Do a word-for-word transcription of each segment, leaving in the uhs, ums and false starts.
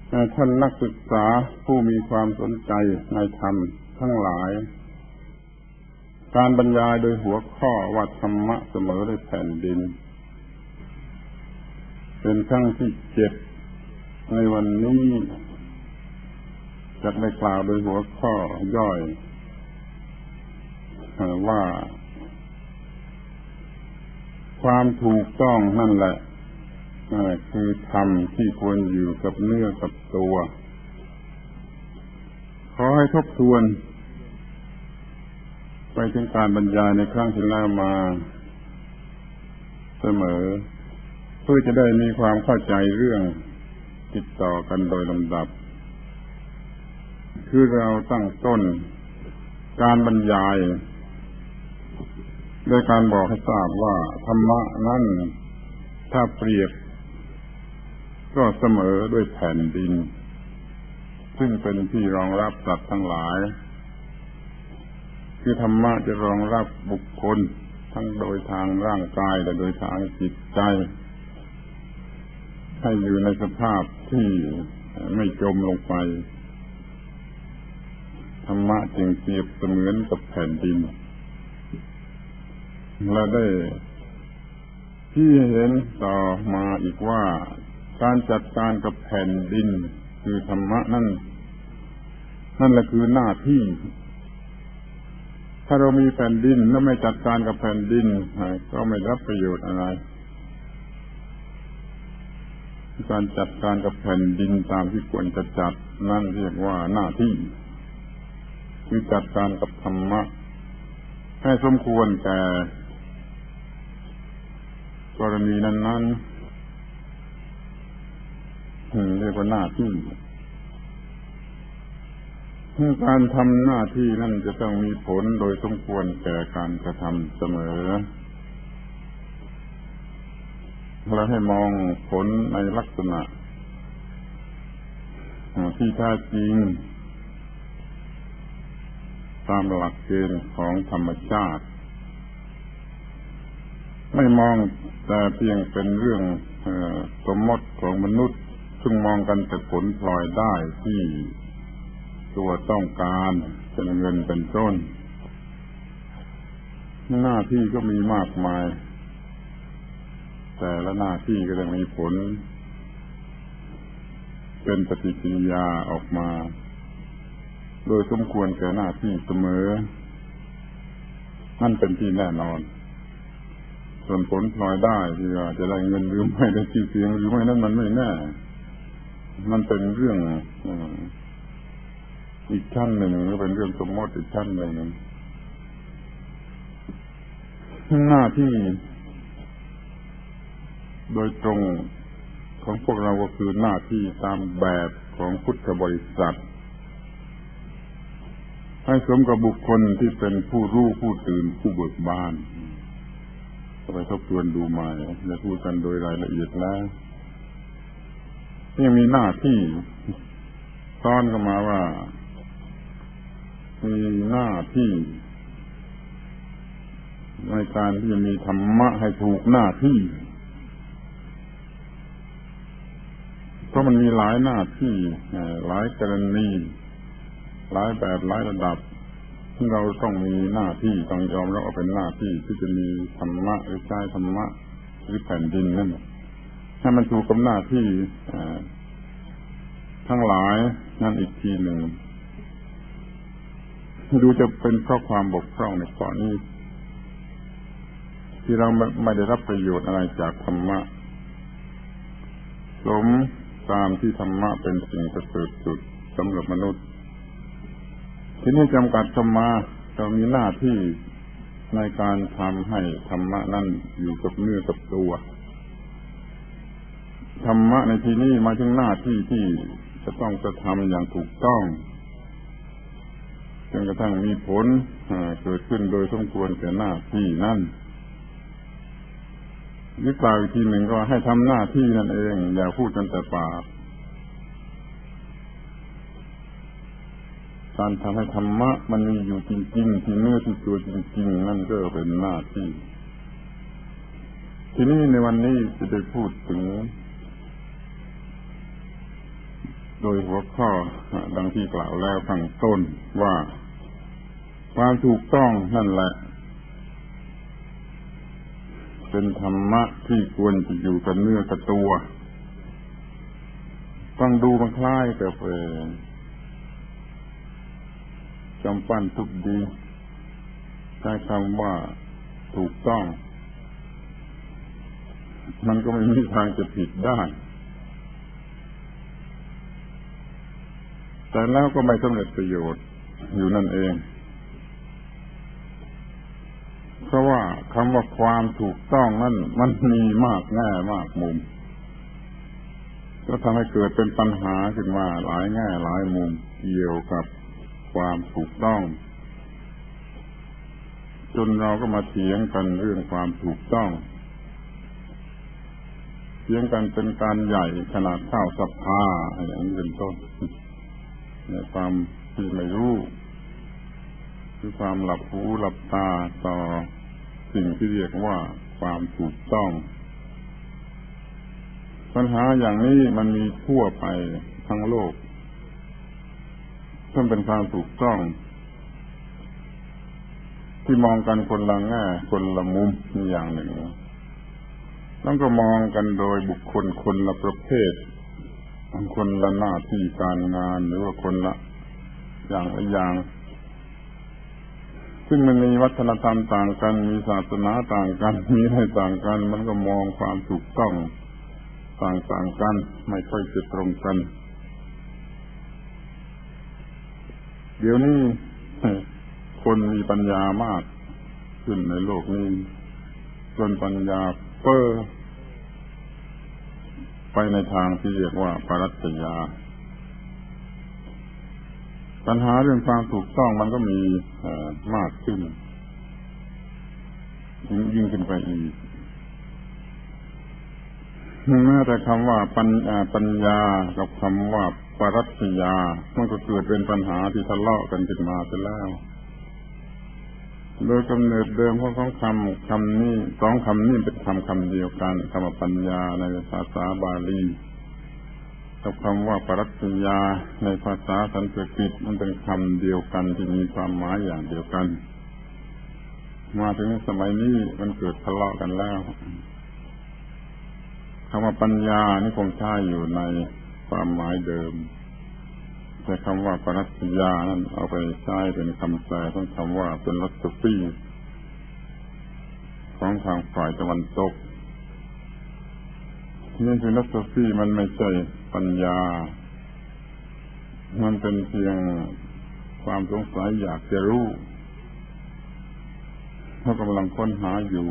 ท่านนักศึกษาผู้มีความสนใจในธรรมทั้งหลายการบรรยายโดยหัวข้อว่าธรรมะเสมอด้วยแผ่นดินเป็นครั้งที่เจ็ดในวันนี้จะได้กล่าวโดยหัวข้อย่อยว่าความถูกต้องนั่นแหละคือธรรมที่ควรอยู่กับเนื้อกับตัวขอให้ทบทวนไปถึงการบรรยายในครั้งที่แล้วมาเสมอเพื่อจะได้มีความเข้าใจเรื่องติดต่อกันโดยลำดับคือเราตั้งต้นการบรรยายโดยการบอกให้ทราบว่าธรรมะนั้นถ้าเปรียบก็เสมอด้วยแผ่นดินซึ่งเป็นที่รองรับสัตว์ทั้งหลายคือธรรมะจะรองรับบุคคลทั้งโดยทางร่างกายและโดยทางจิตใจให้อยู่ในสภาพที่ไม่จมลงไปธรรมะจึงเปรียบเสมือนกับแผ่นดินและได้ที่เห็นต่อมาอีกว่าการจัดการกับแผ่นดินคือธรรมะนั่นนั่นแหละคือหน้าที่ถ้าเรามีแผ่นดินแล้วไม่จัดการกับแผ่นดินก็ไม่รับประโยชน์อะไรการจัดการกับแผ่นดินตามที่ควรจะจัดนั่นเรียกว่าหน้าที่คือจัดการกับธรรมะให้สมควรแก่กรณีนั้นๆเรียกว่าหน้าที่การทำหน้าที่นั่นจะต้องมีผลโดยสมควรแก่การกระทำเสมอและให้มองผลในลักษณะที่แท้จริงตามหลักเกณฑ์ของธรรมชาติไม่มองแต่เพียงเป็นเรื่องสมมติของมนุษย์ซึ่งมองกันแต่ผลพลอยได้ที่ตัวต้องการเป็นเงินเป็นต้นหน้าที่ก็มีมากมายแต่ละหน้าที่ก็จะมีผลเป็นปฏิกิริยาออกมาโดยสมควรแก่หน้าที่เสมอนั่นเป็นที่แน่นอนส่วนผลพลอยได้ที่ว่าจะได้เงินหรือไม่ได้ชื่อเสียงหรือไม่นั้นมันไม่แน่มันเป็นเรื่องอีกชั้นหนึ่งหรือเป็นเรื่องสมมติอีกชั้นหนึ่งหน้าที่โดยตรงของพวกเราก็คือหน้าที่ตามแบบของพุทธบริษัทให้สมกับบุคคลที่เป็นผู้รู้ผู้ตื่นผู้เบิกบานไปทบทวนดูใหม่และพูดกันโดยรายละเอียดแล้วยังมีหน้าที่ซ้อนเข้ามาว่ามีหน้าที่ในการที่จะมีธรรมะให้ถูกหน้าที่เพราะมันมีหลายหน้าที่หลายกรณีหลายแบบหลายระดับที่เราต้องมีหน้าที่ต้องยอมรับว่าเป็นหน้าที่ที่จะมีธรรมะหรือใช้ธรรมะหรือแผ่นดินนั่นให้มันถูกกับหน้าที่ทั้งหลายนั่นอีกทีหนึ่งดูจะเป็นเพราะความบกพร่องในข้อนี้ที่เราไม่ได้รับประโยชน์อะไรจากธรรมะสมตามที่ธรรมะเป็นสิ่งประเสริฐสุดสำหรับมนุษย์ที่นี่จำกัดธรรมะเรามีหน้าที่ในการทำให้ธรรมะนั้นอยู่กับเนื้อกับตัวธรรมะในที่นี้มาถึงหน้าที่ที่จะต้องจะทำอย่างถูกต้องจนกระทั่งมีผลเกิดขึ้นโดยสมควรแก่หน้าที่นั่นยึดกล่าวอีกทีหนึ่งก็ให้ทำหน้าที่นั่นเองอย่าพูดกันแต่ปากการทำให้ธรรมะมันมีอยู่จริงๆที่เนื้อที่ตัวจริงๆนั่นก็เป็นหน้าที่ทีนี้ในวันนี้จะได้พูดถึงโดยหัวข้อดังที่กล่าวแล้วข้างต้นว่าความถูกต้องนั่นแหละเป็นธรรมะที่ควรจะอยู่กับเนื้อกับตัวฟังดูมันคล้ายแต่เป็นจำปั้นทุกดีใช้คำว่าถูกต้องมันก็ไม่มีทางจะผิดได้แต่แล้วก็ไม่สำเร็จประโยชน์อยู่นั่นเองเพราะว่าคำว่าความถูกต้องนั่นมันมีมากแง่มากมุมก็ทำให้เกิดเป็นปัญหาขึ้นมาหลายแง่หลายมุมเกี่ยวกับความถูกต้องจนเราก็มาเถียงกันเรื่องความถูกต้องเถียงกันเป็นการใหญ่ขนาดเข้าสภาอย่างนี้เป็นต้นในความที่ไม่รู้คือความหลับหูหลับตาต่อสิ่งที่เรียกว่าความถูกต้องปัญหาอย่างนี้มันมีทั่วไปทั้งโลกซึ่งเป็นความถูกต้องที่มองกันคนละแง่คนละมุมนี่อย่างหนึ่งแล้วก็มองกันโดยบุคคลคนละประเภทคนละหน้าที่การงานหรือว่าคนละอย่างละอย่างซึ่งมันมีวัฒนธรรมต่างกันมีศาสนาต่างกันมีอะไรต่างกันมันก็มองความถูกต้องต่างๆกันไม่ค่อยจะตรงกันเดี๋ยวนี้คนมีปัญญามากขึ้นในโลกนี้จนปัญญาเฟ้อไปในทางที่เรียกว่าปรัชญาปัญหาเรื่องความถูกต้องมันก็มีมากขึ้นยิ่งขึ้นไปอีกแม้แต่คำว่าปัญญาปัญญากับคำว่าปรัชญามันก็เกิดเป็นปัญหาที่ทะเลาะกันขึ้นมาไปแล้วโดยกำเนิดเดิมของสองคำคำนี้สองคำนี้เป็นคำคำเดียวกันคำว่าปัญญาในภาษาบาลีกับคำว่าปรัชญาในภาษาสันสกฤตมันเป็นคำเดียวกันที่มีความหมายอย่างเดียวกันมาถึงสมัยนี้มันเกิดทะเลาะกันแล้วคำว่าปัญญานี่คงใช้อยู่ในความหมายเดิมแต่คำว่าปรัชญานั้นเอาไปใช้เป็นคำแปลของคำว่าเป็นฟิโลโซฟีของทางฝ่ายตะวันตกนี่ฟิโลโซฟีมันไม่ใช่ปัญญามันเป็นเพียงความสงสัยอยากจะรู้เขากำลังค้นหาอยู่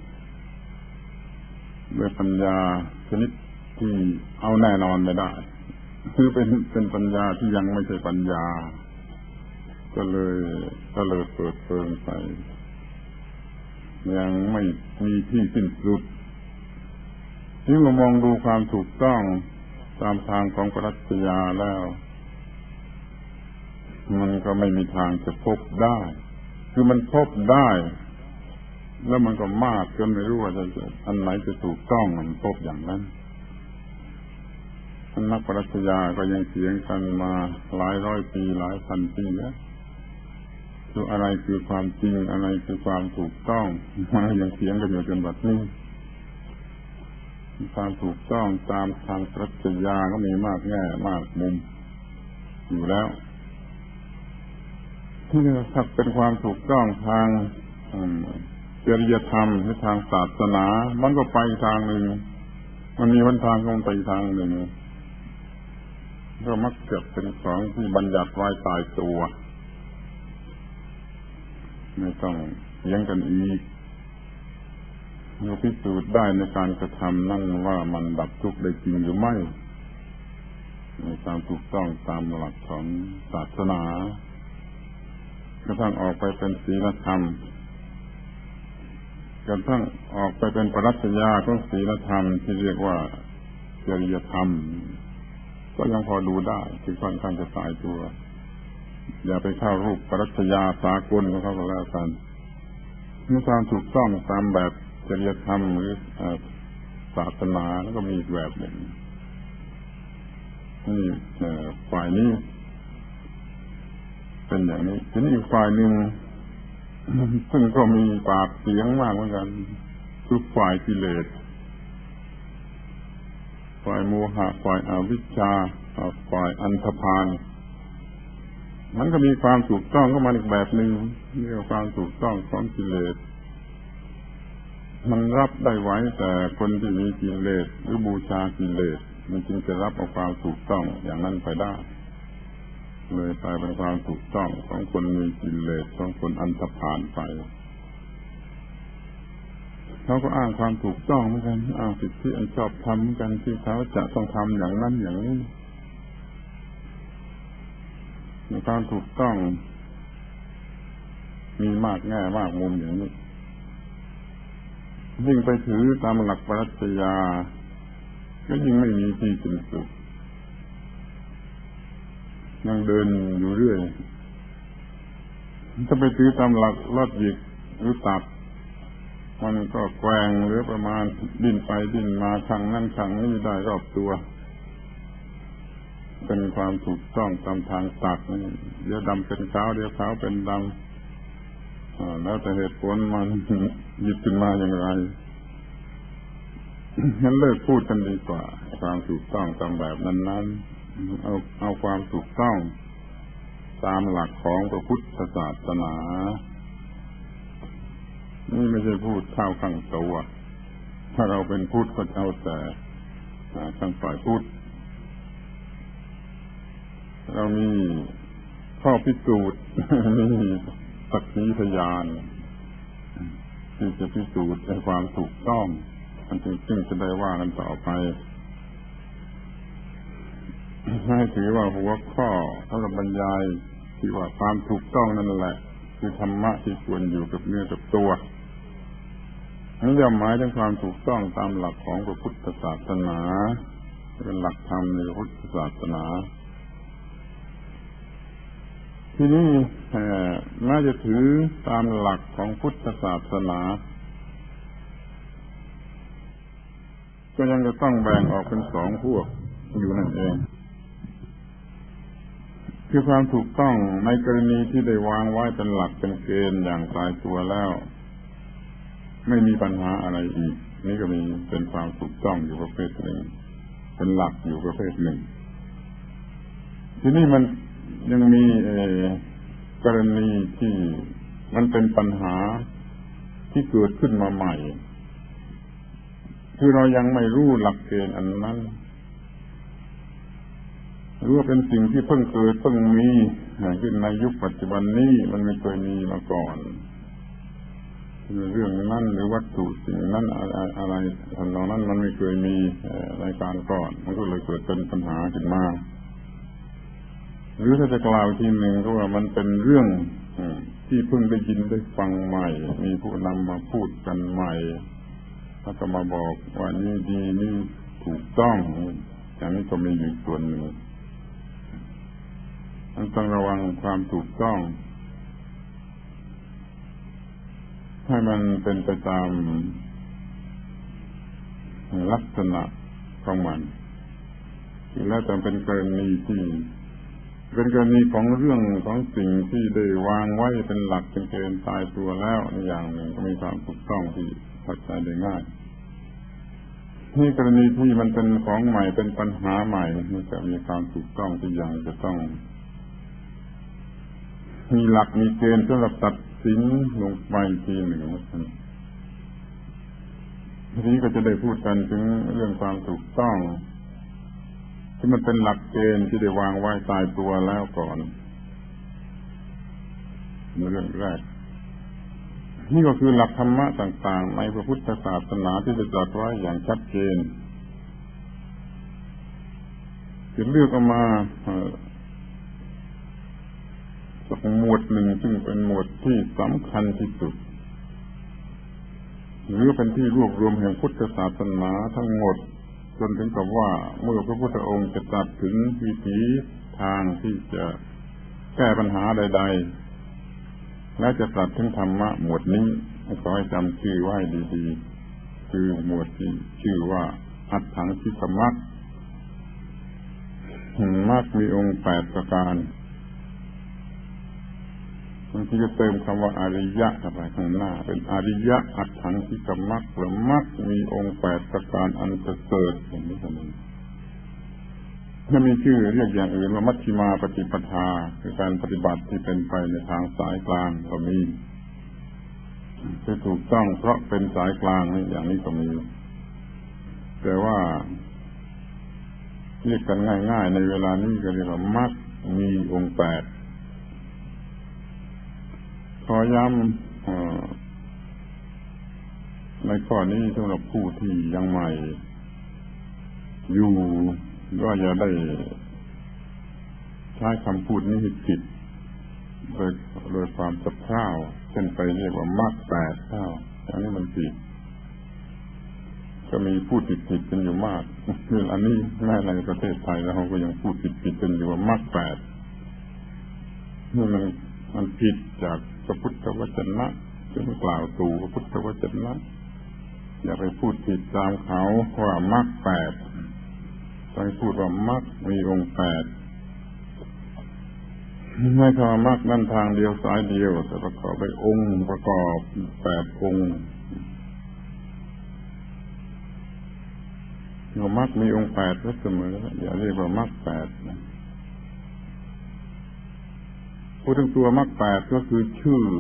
ด้วยปัญญาชนิดที่เอาแน่นอนไม่ได้คือเป็นเป็นปัญญาที่ยังไม่ใช่ปัญญาก็เลยก็เลยเปิดเผยไปยังไม่มีที่สิ้นสุดที่เรามองดูความถูกต้องตามทางของปรัชญาแล้วมันก็ไม่มีทางจะพบได้คือมันพบได้แล้วมันก็มากจนไม่รู้ว่าจะอันไหนจะถูกต้องมันพบอย่างนั้นนักปรัชญาก็ยังเถียงกันมาหลายร้อยปีหลายพันปีแล้วคืออะไรคือความจริงอะไรคือความถูกต้องมายังเถียงกันอยู่จนบัดนี้ความถูกต้องตามทางปรัชญาก็มีมากแง่มากมุมอยู่แล้วที่ถ้าเป็นความถูกต้องทางจริยธรรมหรือทางศาสนามันก็ไปทางหนึ่งมันมีวันทางของไปทางหนึ่งก็มักจะเป็นของที่บัญญัติไว้ตายตัวไม่ต้องเถียงกันอีกเราพิสูจน์ได้ในการกระทำนั่นว่ามันดับทุกข์ได้จริงหรือไม่ในความถูกต้องตามหลักของศาสนากระทั่งออกไปเป็นศีลธรรมกระทั่งออกไปเป็นปรัชญาของศีลธรรมที่เรียกว่าจริยธรรมก็ยังพอดูได้คือค่อนข้างจะตายตัวอย่าไปเข้ารูปปรัชญาสากลของเขาก็แล้วกันเมื่อความถูกต้องตามแบบจริยธรรมหรือศาสนาแล้วก็มีอีกแบบหนึ่งนี่ฝ่ายนี้เป็นอย่างนี้ทีนี้อีกฝ่ายหนึ่งซึ่งก็มีปากเสียงมากเหมือนกันคือฝ่ายกิเลสฝ่ายโมหะฝ่ายอวิชชาฝ่ายอันธพาลมันก็มีความถูกต้องเข้ามาอีกแบบหนึ่งเรียกว่าความถูกต้องของกิเลสมันรับได้ไว้แต่คนที่มีกิเลสหรือบูชากิเลสมันจึงจะรับเอาความถูกต้องอย่างนั้นไปได้เลยกลายเป็นความถูกต้องของคนมีกิเลสของคนอันธพาลไปเขาก็อ้างความถูกต้องเหมือนกันอ้างสิทธิอันชอบธรรมกันที่เขาจะต้องทำอย่างนั้นอย่างนี้ความถูกต้องมีมากแง่มากมุมอย่างนี้ยิ่งไปถือตามหลักปรัชญาก็ยิ่งไม่มีที่สิ้นสุดยังเดินอยู่เรื่อยถ้าไปถือตามหลักลอดหยิกหรือตัดมันก็แกว่งหรือประมาณดิ้นไปดิ้นมาข้างนั่นข้างนี้ได้รอบตัวเป็นความถูกต้องตามทางตัดเดี๋ยวดำเป็นขาวเดี๋ยวขาวเป็นดำแล้วแต่เหตุผลมันหยิบขึ้นมาอย่างไรงั้นเลิกพูดกันดีกว่าความถูกต้องตามแบบนั้นๆเอาเอาความถูกต้องตามหลักของพระพุทธศาสนานี่ไม่ใช่พูดข้าวข้างตัวถ้าเราเป็นพุทธก็เอาแต่ทางฝ่ายพุทธเรามีข้อพิสูจน์มีสักขีพยานที่จะพิสูจน์ในความถูกต้องมันจึงจะได้ว่ากันต่อไปให้ถือว่าหัวข้อเขาบรรยายที่ว่าความถูกต้องนั่นแหละคือธรรมะที่ควรอยู่กับเนื้อกับตัวนี่ย่อมหมายถึงความถูกต้องตามหลักของพระพุทธศาสนาเป็นหลักธรรมในพระพุทธศาสนาที่นี่น่าจะถือตามหลักของพุทธศาสนาก็ยังจะต้องแบ่งออกเป็นสองพวกอยู่นั่นเองคือความถูกต้องในกรณีที่ได้วางไว้เป็นหลักเป็นเกณฑ์อย่างตายตัวแล้วไม่มีปัญหาอะไรอีกนี่ก็มีเป็นความถูกต้องอยู่ประเภทหนึ่งเป็นหลักอยู่ประเภทหนึ่งที่นี่มันยังมีกรณีที่มันเป็นปัญหาที่เกิดขึ้นมาใหม่คือเรายังไม่รู้หลักเกณฑ์อันนั้นรู้ว่าเป็นสิ่งที่เพิ่งเกิดเพิ่งมีขึ้นในยุคปัจจุบันนี้มันไม่เคยมีมาก่อนเรื่องนั้นหรือวัตถุสิ่งนั้นอะไรทำนองนั้นมันไม่เคยมีในการก่อนมันก็เลยเกิดเป็นปัญหาขึ้นมาหรือถ้าจะกล่าวทีหนึ่งก็ว่ามันเป็นเรื่องที่เพิ่งได้ยินได้ฟังใหม่มีผู้นำมาพูดกันใหม่แล้วก็มาบอกว่านี่ดีนี่ถูกต้องอย่างนี้ก็มีอยู่ส่วนหนึ่งมันต้องระวังความถูกต้องให้มันเป็นไปตามลักษณะของมันแล้วแต่เป็นกรณีที่เป็นกรณีของเรื่องของสิ่งที่ได้วางไว้เป็นหลักเป็นเกณฑ์ตายตัวแล้วอย่างหนึ่งก็มีความถูกต้องที่เข้าใจได้ง่ายนี่กรณีที่มันเป็นของใหม่เป็นปัญหาใหม่มันจะมีความถูกต้องที่ยังจะต้องมีหลักมีเกณฑ์สำหรับตัดสินลงไปทีหนึ่งทีนี้ก็จะได้พูดกันถึงเรื่องความถูกต้องที่มันเป็นหลักเกณฑ์ที่ได้วางไว้ตายตัวแล้วก่อนเรื่องแรกนี่ก็คือหลักธรรมะต่างๆในพระพุทธศาสนาที่ได้ตรัสไว้อย่างชัดเจนจะเลือกออกมาสักหมวดหนึ่งซึ่งเป็นหมวดที่สำคัญที่สุดหรือเป็นที่รวบรวมแห่งพุทธศาสนาทั้งหมดจนถึงกับว่าเมื่อพระพุทธองค์จะตรัสถึงวิถีทางที่จะแก้ปัญหาใดๆและจะตรัสถึงธรรมะหมวดนี้ขอให้จำชื่อไว้ดีๆคือหมวดที่ชื่อว่าอัฏฐังคิกมัคมรรคมีองค์แปดประการบางทีจะเติมคำว่าอริยะเข้าไปข้างหน้าเป็นอริยะอัตถังคิกมรรคหรือมรรคมีองค์แปดประการอันประเสริฐอย่างนี้ก็มีถ้ามีชื่อเรียกอย่างอื่นว่ามัชฌิมาปฏิปทาคือการปฏิบัติที่เป็นไปในทางสายกลางก็มีที่ถูกต้องเพราะเป็นสายกลางนี่อย่างนี้ก็มีแต่ว่าเรียกกันง่ายๆในเวลานี้ก็เรียกว่ามรรคมีองค์แปดขอย้ำในข้อนี้สำหรับผู้ที่ยังใหม่อยู่ก็อย่าได้ใช้คำพูดนี้ผิดโดยโดยความสะเพร่าเช่นไปเรียกว่ามรรคแปดเท่าอย่างนี้มันผิดก็มีพูดผิดๆกันอยู่มากคืออันนี้แม้ในประเทศไทยแล้วเขาก็ยังพูดผิดๆกันอยู่ว่ามรรคแปดนี่มันมันผิดจากพระพุทธวจนะซึ่งกล่าวตู่พระพุทธวจนะอย่าไปพูดผิดตามเขาว่ามรรคแปดต้องพูดว่ามรรคมีองค์แปดไม่ใช่ว่ามรรคนั่นทางเดียวสายเดียวแต่ประกอบไปองค์ประกอบแปดองค์มรรคมีองค์แปดก็เสมออย่าเรียกว่ามรรคแปดพูดถึงตัวมรรคแปดก็คือชื่อ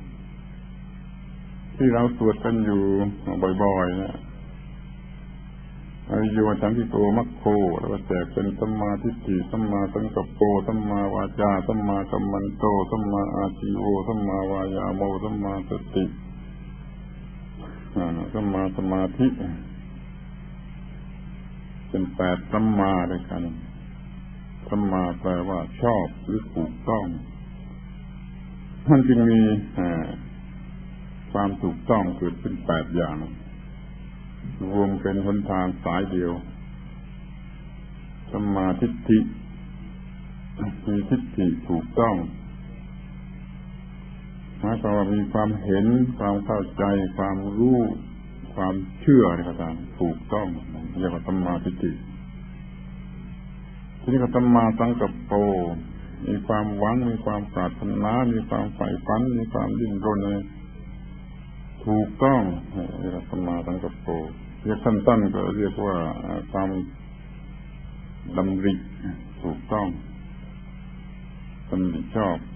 ที่เราสวดกันอยู่บ่อยๆนะอริโยสังคิโกมัคโคแล้วก็แจกเป็นสัมมาทิฏฐิสัมมาสังกัปโปสัมมาวาจาสัมมากัมมันโตสัมมาอาชีโวสัมมาวายาโมสัมมาสติสัมมาสมาธิเป็นแปดสัมมาด้วยกันสัมมาแปลว่าชอบหรือถูกต้องมันจึงมีความถูกต้องเกิดขึ้นแปดอย่างรวมเป็นหนทางสายเดียวสัมมาทิฏฐิมีทิฏฐิถูกต้องหมายความว่ามีความเห็นความเข้าใจความรู้ความเชื่ออะไรก็ตามถูกต้องเรียกว่าสัมมาทิฏฐิที่นี่ก็สัมมาสังกัปโปมีความหวังมีความปรารถนามีความใฝ่ฝันมีความดิ้นรนถูกต้องเรียกว่าสัมมาสังกัปโปเรียกสั้นๆก็เรียกว่าความดำริถูกต้องดำริชอบ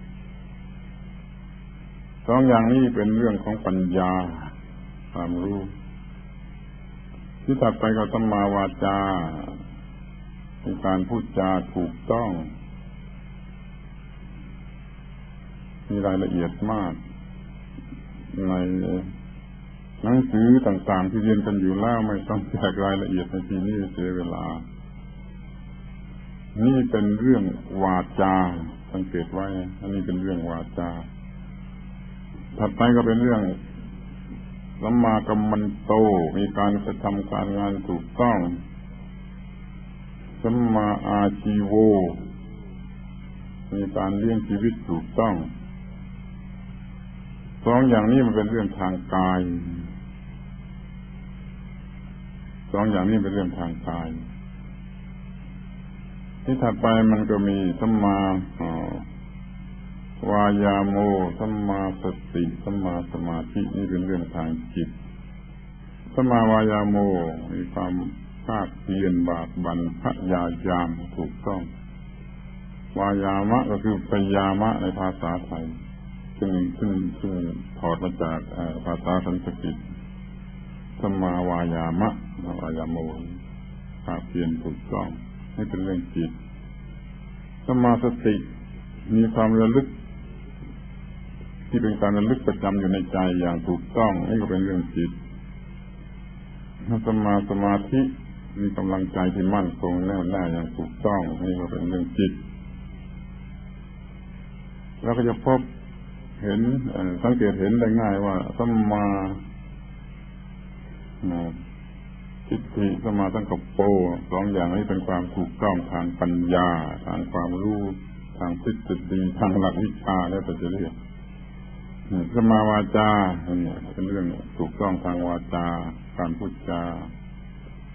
สองอย่างนี้เป็นเรื่องของปัญญาความรู้ที่ถัดไปก็สัมมาวาจาเป็นการพูดจาถูกต้องมีรายละเอียดมากในหนังสือต่างๆที่เรียนกันอยู่แล้วไม่ต้องแจกรายละเอียดในที่นี้เสียเวลานี่เป็นเรื่องวาจาสังเกตไว้อันนี้เป็นเรื่องวาจาถัดไปก็เป็นเรื่องสัมมากัมมันโตมีการกระทำการงานถูกต้องสัมมาอาชีโวมีการเลี้ยงชีวิตถูกต้องสองอย่างนี้มันเป็นเรื่องทางกายสองอย่างนี้เป็นเรื่องทางกายที่ถัดไปมันก็มีสัมมาวายาโมสัมมาสติสัมมาสมาธินี่เป็นเรื่องทางจิตสัมมาวายาโมมีความภาคเพียรบากบั่นพยายามถูกต้องวายามะก็คือพยามะในภาษาไทยซึ่งซึ่งซึ่งถอดมาจากภาษาสันสกฤตสัมมาวายามะวายาโมภาคเพียรถูกต้องนี่เป็นเรื่องจิตสัมมาสติมีความระลึกที่เป็นการระลึกประจำอยู่ในใจอย่างถูกต้องนี่ก็เป็นเรื่องจิตสัมมาสมาธิมีกำลังใจที่มั่นคงแน่วแน่อย่างถูกต้องนี่ก็เป็นเรื่องจิตเราก็จะพบเห็นสังเกตเห็นได้ง่ายว่าสัมมาทิฏฐิสัมมาสังกัปโปสองอย่างนี้เป็นความถูกต้องทางปัญญาทางความรู้ทางทฤษฎีทางหลักวิชาแล้วแต่จะเรียกสัมมาวาจาเนี่ยเป็นเรื่องถูกต้องทางวาจาการพูดจาสัมมาสติมีความระลึก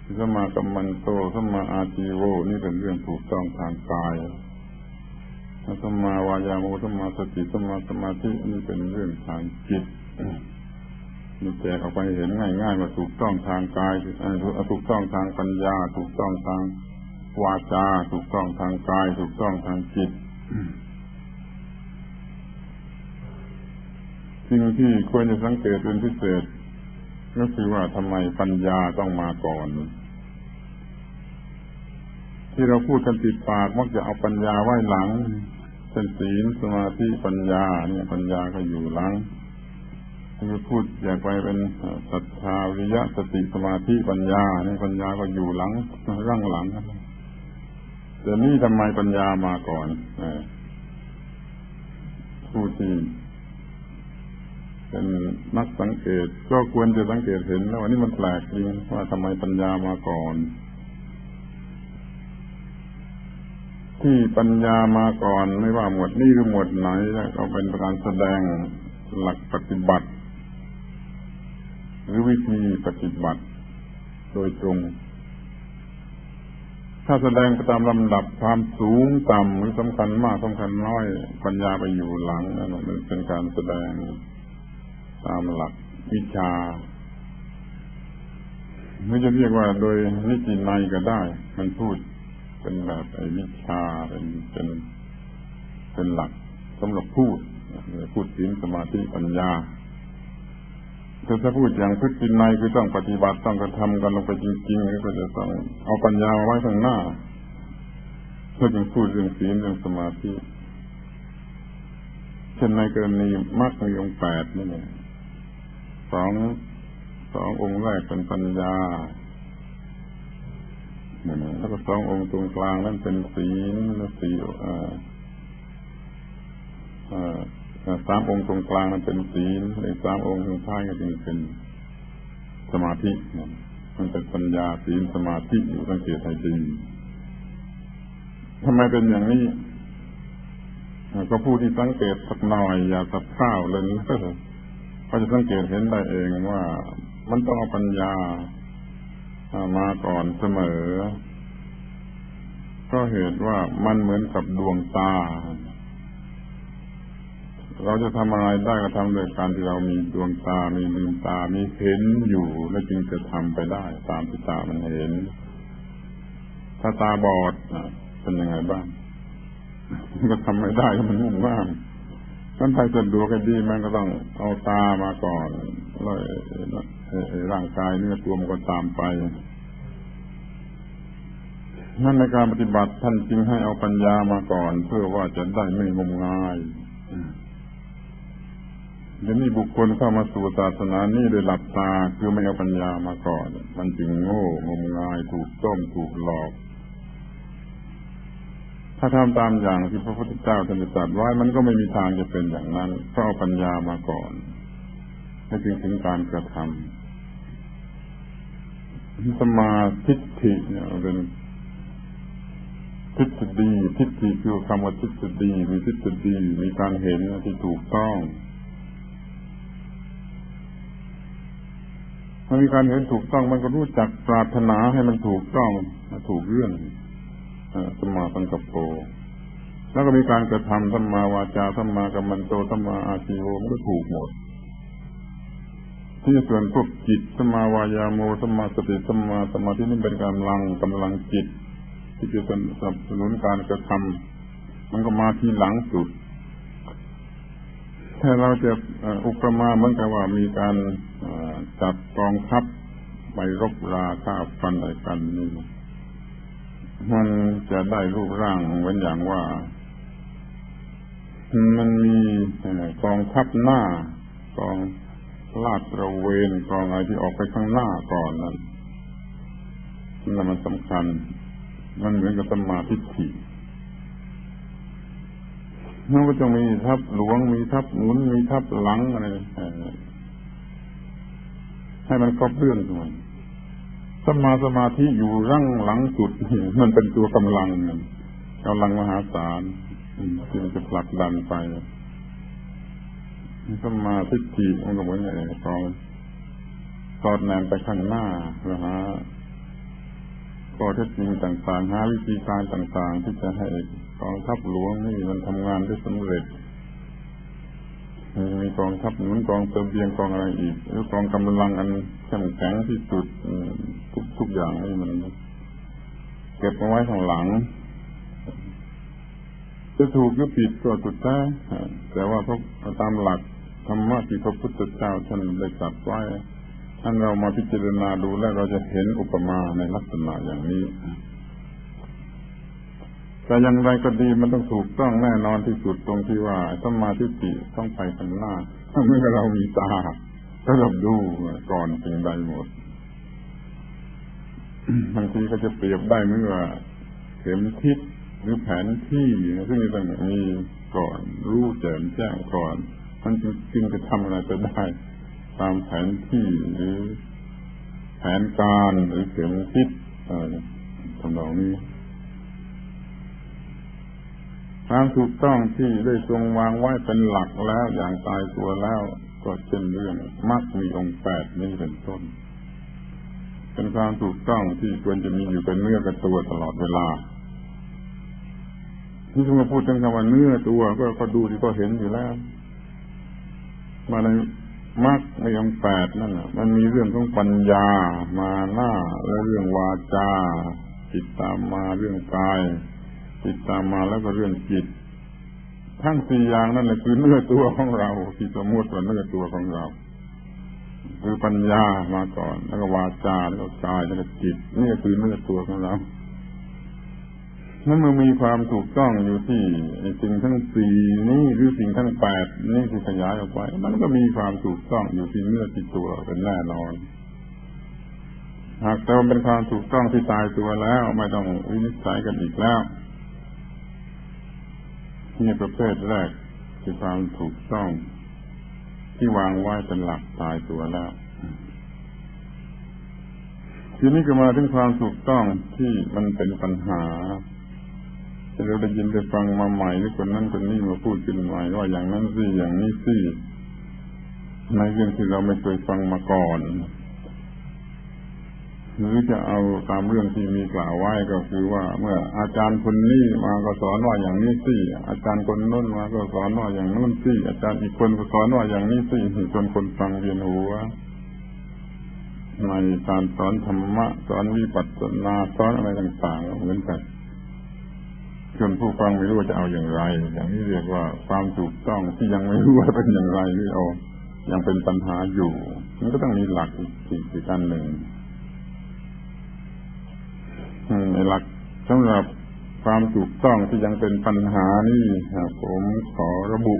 สัมมากัมมันโตสัมมาอาชีโวนี่เป็นเรื่องถูกต้องทางกายสัมมาวายาโมสัมมาสติสัมมาสมาธินี่เป็นเรื่องทางจิตมีแจกออกไปเห็นง่ายๆว่าถูกต้องทางกายถูกต้องทางปัญญาถูกต้องทางวาจาถูกต้องทางกายถูกต้องทางจิตสิ่งที่ควรจะสังเกตเป็นพิเศษก็คือว่าทำไมปัญญาต้องมาก่อนที่เราพูดกันติดปากมักจะเอาปัญญาไว้หลังเป็นศีลสมาธิปัญญาเนี่ยปัญญาก็อยู่หลังที่พูดแยกไปเป็นศรัทธาวิริยะสติสมาธิปัญญาเนี่ยปัญญาก็อยู่หลังร่างหลังแต่นี่ทำไมปัญญามาก่อนผู้ที่เป็นนักสังเกตก็ควรจะสังเกตเห็นแล้วว่านี่มันแปลกจริงว่าทำไมปัญญามาก่อนที่ปัญญามาก่อนไม่ว่าหมวดนี้หรือหมวดไหนก็เป็นการแสดงหลักปฏิบัติหรือวิธีปฏิบัติโดยตรงถ้าแสดงไปตามลำดับความสูงต่ำหรือสำคัญมากสำคัญน้อยปัญญาไปอยู่หลังนั่นมันเป็นการแสดงตามหลักวิชาไม่จะเรียกว่าโดยนิตินัยก็ได้มันพูดเป็นแบบไอ้วิชาเป็นเป็นเป็นหลักสำหรับพูดพูดศีลสมาธิปัญญาแต่ถ้าพูดอย่างพฤตินัยคือต้องปฏิบัติต้องกระทำกันลงไปจริงๆก็จะต้องเอาปัญญาไว้ข้างหน้าเพื่อจะพูดเรื่องศีลเรื่องสมาธิเช่นในกรณีมรรคมีองค์แปดนี่เนี่ยสองสององค์แรกเป็นปัญญาแล้วก็สององค์ตรงกลางนั่นเป็นศีลและสี่อ่าอ่าสามองค์ตรงกลางนั่นเป็นศีลในสามองค์ตรงท้ายก็เป็นสมาธิมันเป็นปัญญาศีลสมาธิอยู่สังเกตให้ดีทำไมเป็นอย่างนี้ก็ผู้ที่สังเกตสักหน่อยอย่าสับข้าวเลยก็เขาจะสังเกตเห็นได้เองว่ามันต้องเอาปัญญามาก่อนเสมอก็เหตุว่ามันเหมือนกับดวงตาเราจะทำอะไรได้ก็ทำโดยการที่เรามีดวงตามีลืมตามีเห็นอยู่แล้วจึงจะทำไปได้ตามที่ตามันเห็นถ้าตาบอดเป็นยังไงบ้างก็ทำไม่ได้มันมุ่งมากท่านไทยสะดวกก็ดีมันก็ต้องเอาตามาก่อนแล้วร่างกายเนื้อตัวมันก็ตามไปนั่นในการปฏิบัติท่านจึงให้เอาปัญญามาก่อนเพื่อว่าจะได้ไม่งมงายเดี๋ยวนี้บุคคลเข้ามาสู่ศาสนานี้โดยหลับตาคือไม่เอาปัญญามาก่อนมันจึงโง่งมงายถูกต้มถูกหลอกถ้าทำตามอย่างที่พระพุทธเจ้าท่านตรัสไว้มันก็ไม่มีทางจะเป็นอย่างนั้นก็เอาปัญญามาก่อนให้ถึงถึงการกระทำสมาธิฏฐิเนี่ยเป็นทฤษฎีทิฏฐิคือคำว่าทฤษฎีมีทฤษฎีมีการเห็นที่ถูกต้องเมื่อมีการเห็นถูกต้องมันก็รู้จักปรารถนาให้มันถูกต้องถูกเรื่องสัมมาสังกัปโปแล้วก็มีการกระทำสัมมาวาจาสัมมากัมมันโตสัมมาอาชีโวมันก็ถูกหมดที่ส่วนพวกจิตสัมมาวายาโมสัมมาสติสัมมาสมาธินี่เป็นกำลังกำลังจิตที่จะสนับสนุนการกระทำมันก็มาที่หลังสุดถ้าเราจะอุปมาเหมือนกับว่ามีการจัดกองทัพไปรบราฆ่าฟันอะไรกันนี่มันจะได้รูปร่างเหมือนอย่างว่ามันมีกองทัพหน้ากองลาดตระเวนกองอะไรที่ออกไปข้างหน้าก่อนนั้นนั่นมันสำคัญมันเหมือนกับสัมมาทิฏฐิมันก็จะมีทัพหลวงมีทัพหนุนมีทัพหลังอะไรให้มันครบเรื่องด้วยสัมมาสมาธิอยู่ร่างหลังสุดมันเป็นตัวกำลังกำลังมหาศาลที่มันจะผลักดันไปสัมมาทิฏฐิมันก็เหมือนไอ้กองสอดแนมไปข้างหน้านะฮะข้อเท็จจริงต่างๆหาวิธีการต่างๆที่จะให้กองทัพหลวงนี่มันทำงานได้สำเร็จมีกองทัพหนุนกองเสบียงกองอะไรอีกหรือกองกำลังอันเข้มแข็งที่สุดทุกทุกอย่างนี่มันเก็บเอาไว้ข้างหลังจะถูกหรือผิดก็สุดแท้แต่ว่าพระตามหลักธรรมะที่พระพุทธเจ้าท่านได้ตรัสไว้ท่านเรามาพิจารณาดูแล้วเราจะเห็นอุปมาในลักษณะอย่างนี้แต่อย่างไรก็ดีมันต้องถูกต้องแน่นอนที่สุดตรงที่ว่าสัมมาทิฏฐิต้องไปข้างหน้าเมื่อเรามีตาถ้าเราดูก่อนสิ่งใดหมดบางทีก็จะเปรียบได้เมื่อเข็มทิศหรือแผนที่ซึ่งต้องมีก่อนรู้แจ่มแจ้งก่อนมันจึงจะทำอะไรไปได้ตามแผนที่หรือแผนการหรือเข็มทิศทำนองนี้ความถูกต้องที่ได้ทรงวางไว้เป็นหลักแล้วอย่างตายตัวแล้วก็เช่นเรื่องมรรคมีองค์แปดนี้เป็นต้นเป็นความถูกต้องที่ควรจะมีอยู่เป็นเนื้อกับตัวตลอดเวลาที่จะมาพูดถึงคำว่าเนื้อตัวก็ก็ดูที่ก็เห็นอยู่แล้วมาในมรรคมีองค์แปดนั่นน่ะมันมีเรื่องของปัญญามาหน้าและเรื่องวาจาจิตตามมาเรื่องกายจิตตามมาแล้วก็เรื่องจิตทั้งสี่อย่างนั่นแหละคือเนื้อตัวของเราที่สมมติว่าเนื้อตัวของเราคือปัญญามาก่อนแล้วก็วาจาแล้วก็กายแล้วก็จิตนี่คือเนื้อตัวของเรานั้นมันมีความถูกต้องอยู่ที่สิ่งทั้งสี่นี้หรือสิ่งทั้งแปดนี่ที่ขยายออกไปมันก็มีความถูกต้องอยู่ที่เนื้อที่ตัวเป็นแน่นอนหากแต่มันเป็นความถูกต้องที่ตายตัวแล้วไม่ต้องวินิจฉัยกันอีกแล้วนี่ประเภทแรกคือความถูกต้องที่วางไว้เป็นหลักตายตัวแล้วทีนี้ก็มาถึงความถูกต้องที่มันเป็นปัญหาที่เราได้ยินได้ฟังมาใหม่หรือคนนั้นคนนี้มาพูดกันใหม่ว่าอย่างนั้นสิอย่างนี้สิในเรื่องที่เราไม่เคยฟังมาก่อนหรือจะเอาตามเรื่องที่มีกล่าวไว้ก็คือว่าเมื่ออาจารย์คนนี้มาก็สอนว่าอย่างนี้สิอาจารย์คนโน้นมาก็สอนว่าอย่างโน้นสิอาจารย์อีกคนก็สอนว่าอย่างนี้สิจนคนฟังเวียนหัวในการสอนธรรมะสอนวิปัสสนาสอนอะไรต่างๆเหมือนกันจนผู้ฟังไม่รู้ว่าจะเอาอย่างไรอย่างนี้เรียกว่าความถูกต้องที่ยังไม่รู้ว่าเป็นอย่างไรนี่เอายังเป็นปัญหาอยู่มันก็ต้องมีหลักอีกอีกอันหนึ่งในหลักสำหรับความถูกต้องที่ยังเป็นปัญหานี่ผมขอระบุ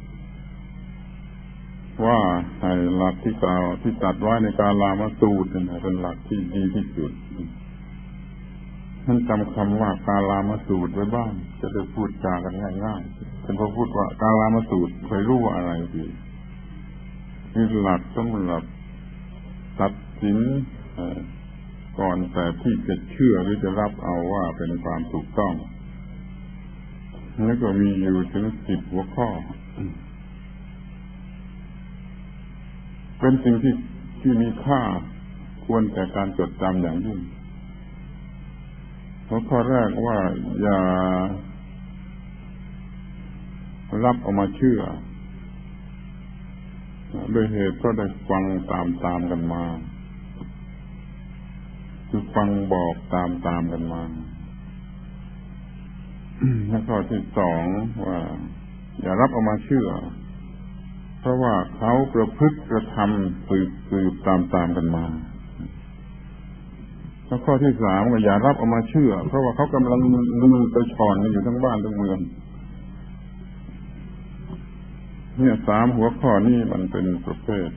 ว่าหลักที่กล่าวที่ตัดไว้ในกาลามสูตรเป็นหลักที่ดีที่สุดท่านจำคำว่ากาลามสูตรไว้บ้างจะได้พูดจากันง่ายๆเป็นพอพูดว่ากาลามสูตรเคยรู้ว่าอะไรดีนี่หลักสำหรับตัดสินก่อนแต่ที่จะเชื่อหรือจะรับเอาว่าเป็นความถูกต้องแล้วก็มีอยู่ถึงสิบหัวข้อเป็นสิ่งที่ที่มีค่าควรแก่การจดจำอย่างยิ่งหัวข้อแรกว่าอย่ารับเอามาเชื่อโดยเหตุก็ได้ฟังตามๆกันมาคือฟังบอกตามตามกันมาแล้วข้อที่สองว่าอย่ารับเอามาเชื่อเพราะว่าเขาประพฤติกระทำสืบสืบตามตามกันมาแล้วข้อที่สามว่าอย่ารับเอามาเชื่อเพราะว่าเขากำลังลือไปฉ่อนกันอยู่ทั้งบ้านทั้งเมืองเนี่ยสามหัวข้อนี้มันเป็นประเภท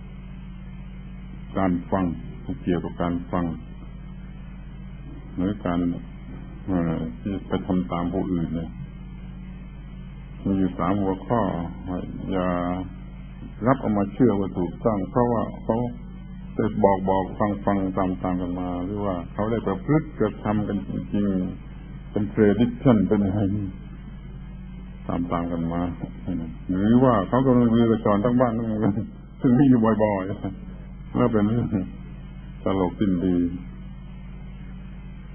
การฟังเกี่ยวกับการฟังหรือการที่ไปทำตามผู้อื่นเนี่ยมีอยู่สามหัวข้ออย่ารับเอามาเชื่อว่าถูกต้องเพราะว่าเขาได้บอกบอกฟังฟังตามตามกันมาหรือว่าเขาได้ประพฤติกระทำกันจริงๆเป็น prediction เป็นอะไรตามตามกันมาหรือว่าเขากำลังลือกระชอนทั้งบ้านทั้งเมืองซึ่งมีอยู่บ่อยๆแล้วเป็นตลกสิ้นดี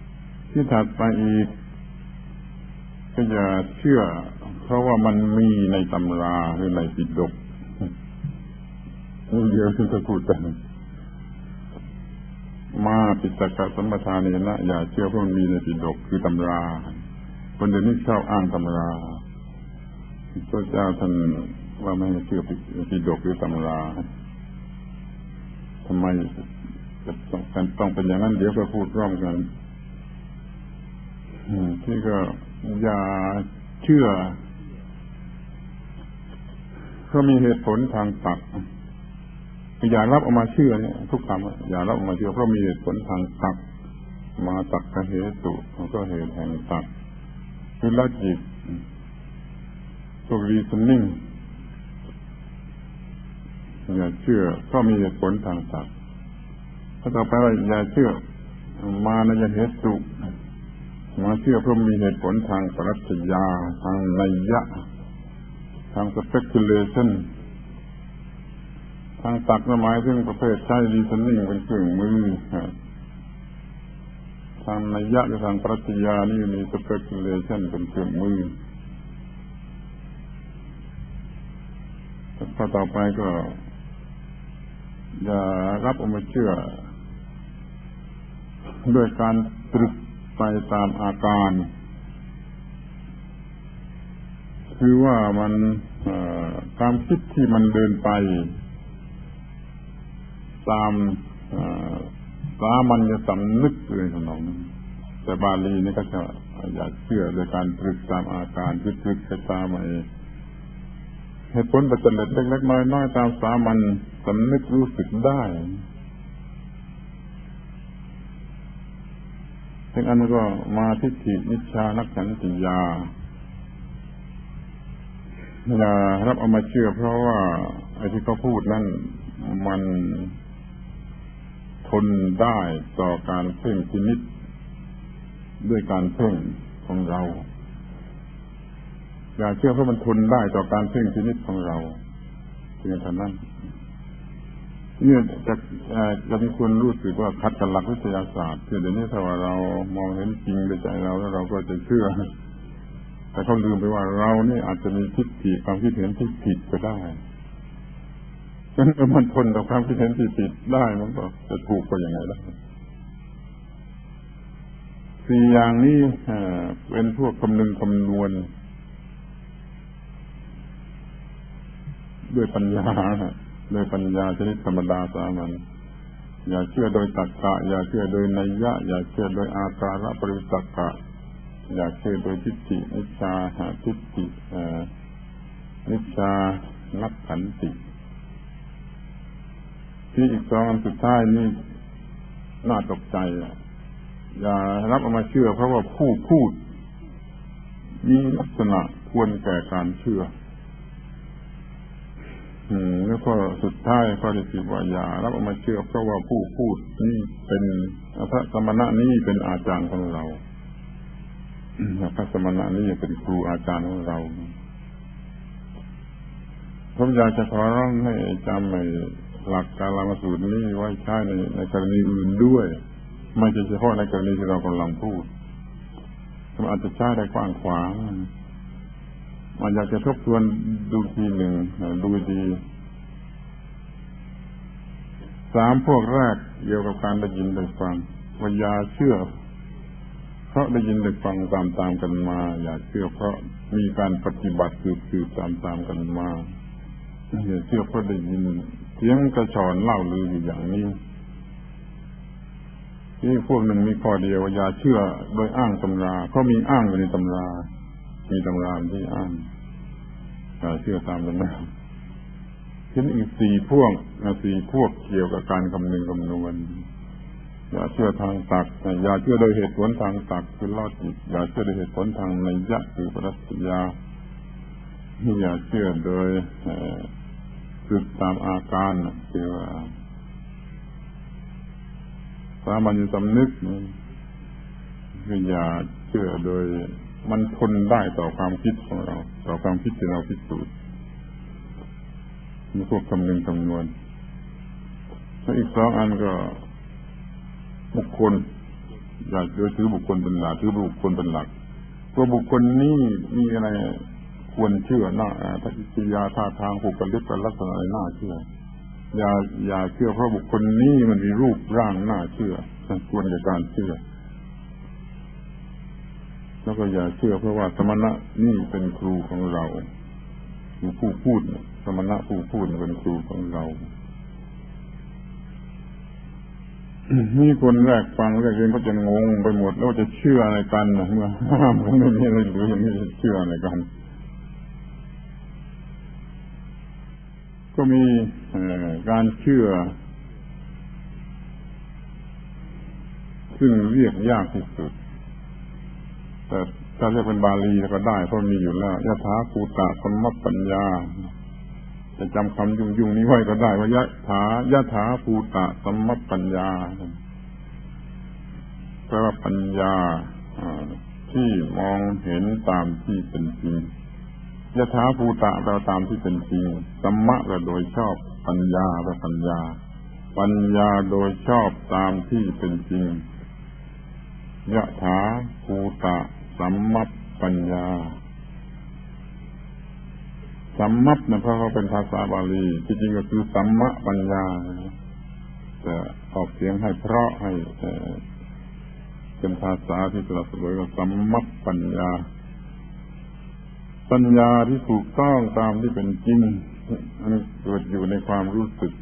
ที่ถัดไปอีกก็อย่าเชื่อเพราะว่ามันมีในตำราหรือในปิฎกนี่เดียวที่จะพูดกันมาปิฎกสัมปทานเนี่ยนะอย่าเชื่อเพราะมันมีในปิฎกคือตำราคนเดี๋ยวนี้ชอบอ้างตำราพระเจ้าท่านว่าไม่ให้เชื่อปิฎกหรือตำราทำไมจะต้องต้องเป็นอย่างนั้นเดี๋ยวก็พูดร่วมกันที่ก็อย่าเชื่อเพราะมีเหตุผลทางตรรกอย่ารับออกมาเชื่อเนี่ยทุกคำอย่ารับออกมาเชื่อเพราะมีเหตุผลทางตรรกมาตรรกเหตุมันก็เหตุแห่งตรรกคือลอจิกตัว reasoning อย่าเชื่อเพราะมีเหตุผลทางตรรกถ้าต่อไปว่าอย่าเชื่อมานะยเหตุมาเชื่อเพราะมีเหตุผลทางปรัชญาทางนัยยะทาง speculation ทางตรรกหมายถึงประเภทใช้ reasoning เป็นเครื่องมือทางนัยยะกับทางปรัชญานี่มี speculation เป็นเครื่องมือข้อต่อไปก็อย่ารับเอามาเชื่อด้วยการตรึกไปตามอาการคือว่ามันความคิดที่มันเดินไปตามสามัญสำนึกเลยของน้องแต่บาลีนี่ก็จะอย่าเชื่อโดยการตรึกตามอาการตรึกไปตามไอ้เหตุผลประจันเล็กๆน้อยๆตามสามัญสำนึกรู้สึกได้ถึงอันก็มาทิฏฐินิชฌานักขันติยาอย่ารับเอามาเชื่อเพราะว่าไอ้ที่เขาพูดนั่นมันทนได้ต่อการเพ่งพินิจด้วยการเพ่งของเราอย่าเชื่อเพราะมันทนได้ต่อการเพ่งพินิจของเราเพียงเท่านั้นเนี่ยจะจะมีคนรู้สึกว่าขัดกับหลักวิทยาศาสตร์คือเดี๋ยวนี้ถ้าว่าเรามองเห็นจริงด้วยใจเราแล้วเราก็จะเชื่อแต่เขาลืมไปว่าเรานี่อาจจะมีทิฏฐิความคิดเห็นที่ผิดก็ได้ฉะนั้นมันทนต่อความคิดเห็นที่ผิดได้มันก็จะถูกกว่ายังไงล่ะสี่อย่างนี้เป็นพวกคำนึงคำนวณด้วยปัญญาโดยปัญญาชนิดธรรมดาสามัญอย่าเชื่อโดยตรรกะอย่าเชื่อโดยนัยยะอย่าเชื่อโดยอาการปริตรรกะอย่าเชื่อโดยทิฏฐินิชฌาทิฏฐินิชฌานักขันติที่อีกสองอันสุดท้ายนี่น่าตกใจอย่ารับเอามาเชื่อเพราะว่าผู้พูดมีลักษณะควรแก่การเชื่อแล้วก็สุดท้ายข้อที่สิบว่าอย่ารับเอามาเชื่อเพราะว่าผู้พูดนี่เป็นพระสมณะนี่เป็นอาจารย์ของเราพระสมณะนี่เป็นครูอาจารย์ของเราผมอยากจะขอร้องให้จำในหลักการละสูตรนี้ไว้ใช้ในในกรณีอื่นด้วยไม่ใช่เฉพาะในกรณีที่เรากำลังพูดมันอาจจะใช้ได้กว้างขวางมันอยากจะทบทวนดูทีหนึ่งดูดีสามพวกแรกเกี่ยวกับการได้ยินได้ฟังว่าอย่าเชื่อเพราะได้ยินได้ฟังตามๆกันมาอย่าเชื่อเพราะมีการปฏิบัติสืบๆตามๆกันมาอย่าเชื่อเพราะได้ยินเสียงกระชอนเล่าลืออยู่อย่างนี้ที่พวกหนึ่งมีข้อเดียวอย่าเชื่อโดยอ้างตำราเพราะมีอ้างอยู่ในตำรามีตำราที่อ้างอย่าเชื่อตามตำราทีนี้อีกสี่พวกสี่พวกเกี่ยวกับการคำนึงคำนวณอย่าเชื่อทางตรรกะอย่าเชื่อโดยเหตุผลทางตรรกะคือลอจิกอย่าเชื่อโดยเหตุผลทางนัยยะคือปรัชญาอย่าเชื่อโดยสึกตามอาการคือว่าสามัญสำนึกคืออย่าเชื่อโดยมันทนได้ต่อความคิดของเราต่อความคิดที่เราพิสูจน์มีพวกคำนึงคำนวณแล้วอีกสองอันก็บุคคลอย่าโดยถือบุคคลเป็นหลักถือบุคคลเป็นหลักตัวบุคคลนี้มีอะไรควรเชื่อหน้าทัศนียาท่าทางบุคลิกลักษณะอะไรน่าเชื่ออย่าอย่าเชื่อเพราะบุคคลนี้มันมีรูปร่างน่าเชื่อควรแก่การเชื่อแล้วก็อย่าเชื่อเพราะว่าสมณะนี่เป็นครูของเราผู้พูดสมณะผู้พูดเป็นครูของเรานี่คนแรกฟังแรกเรียนก็จะงงไปหมดแล้วจะเชื่ออะไรกันนะเมื่อห้ามกันไม่มีอะไรหรืออย่างนี้เชื่ออะไรกันก็มีการเชื่อซึ่งเรียกยากที่สุดแต่ถ้าเรียกเป็นบาลีก็ได้เพราะมีอยู่แล้วยะถาภูตะสัมมัปปัญญาจะจำคำยุ่งๆนี้ไว้ก็ได้ว่ายะถายะถาภูตะสัมมัปปัญญาแปลว่าปัญญาที่มองเห็นตามที่เป็นจริงยะถาภูตะแปลว่าตามที่เป็นจริงสัมมะแปลโดยชอบปัญญาแปลปัญญาปัญญาโดยชอบตามที่เป็นจริงยะถาภูตะสัมมัปปัญญาสัมมัปเนี่ยเพราะเขาเป็นภาษาบาลีที่จริงก็คือสัมมะปัญญาแต่ออกเสียงให้เพราะให้เป็นภาษาที่สละสลวยว่าสัมมัปปัญญาปัญญาที่ถูกต้องตามที่เป็นจริงมันเกิดอยู่ในความรู้สึก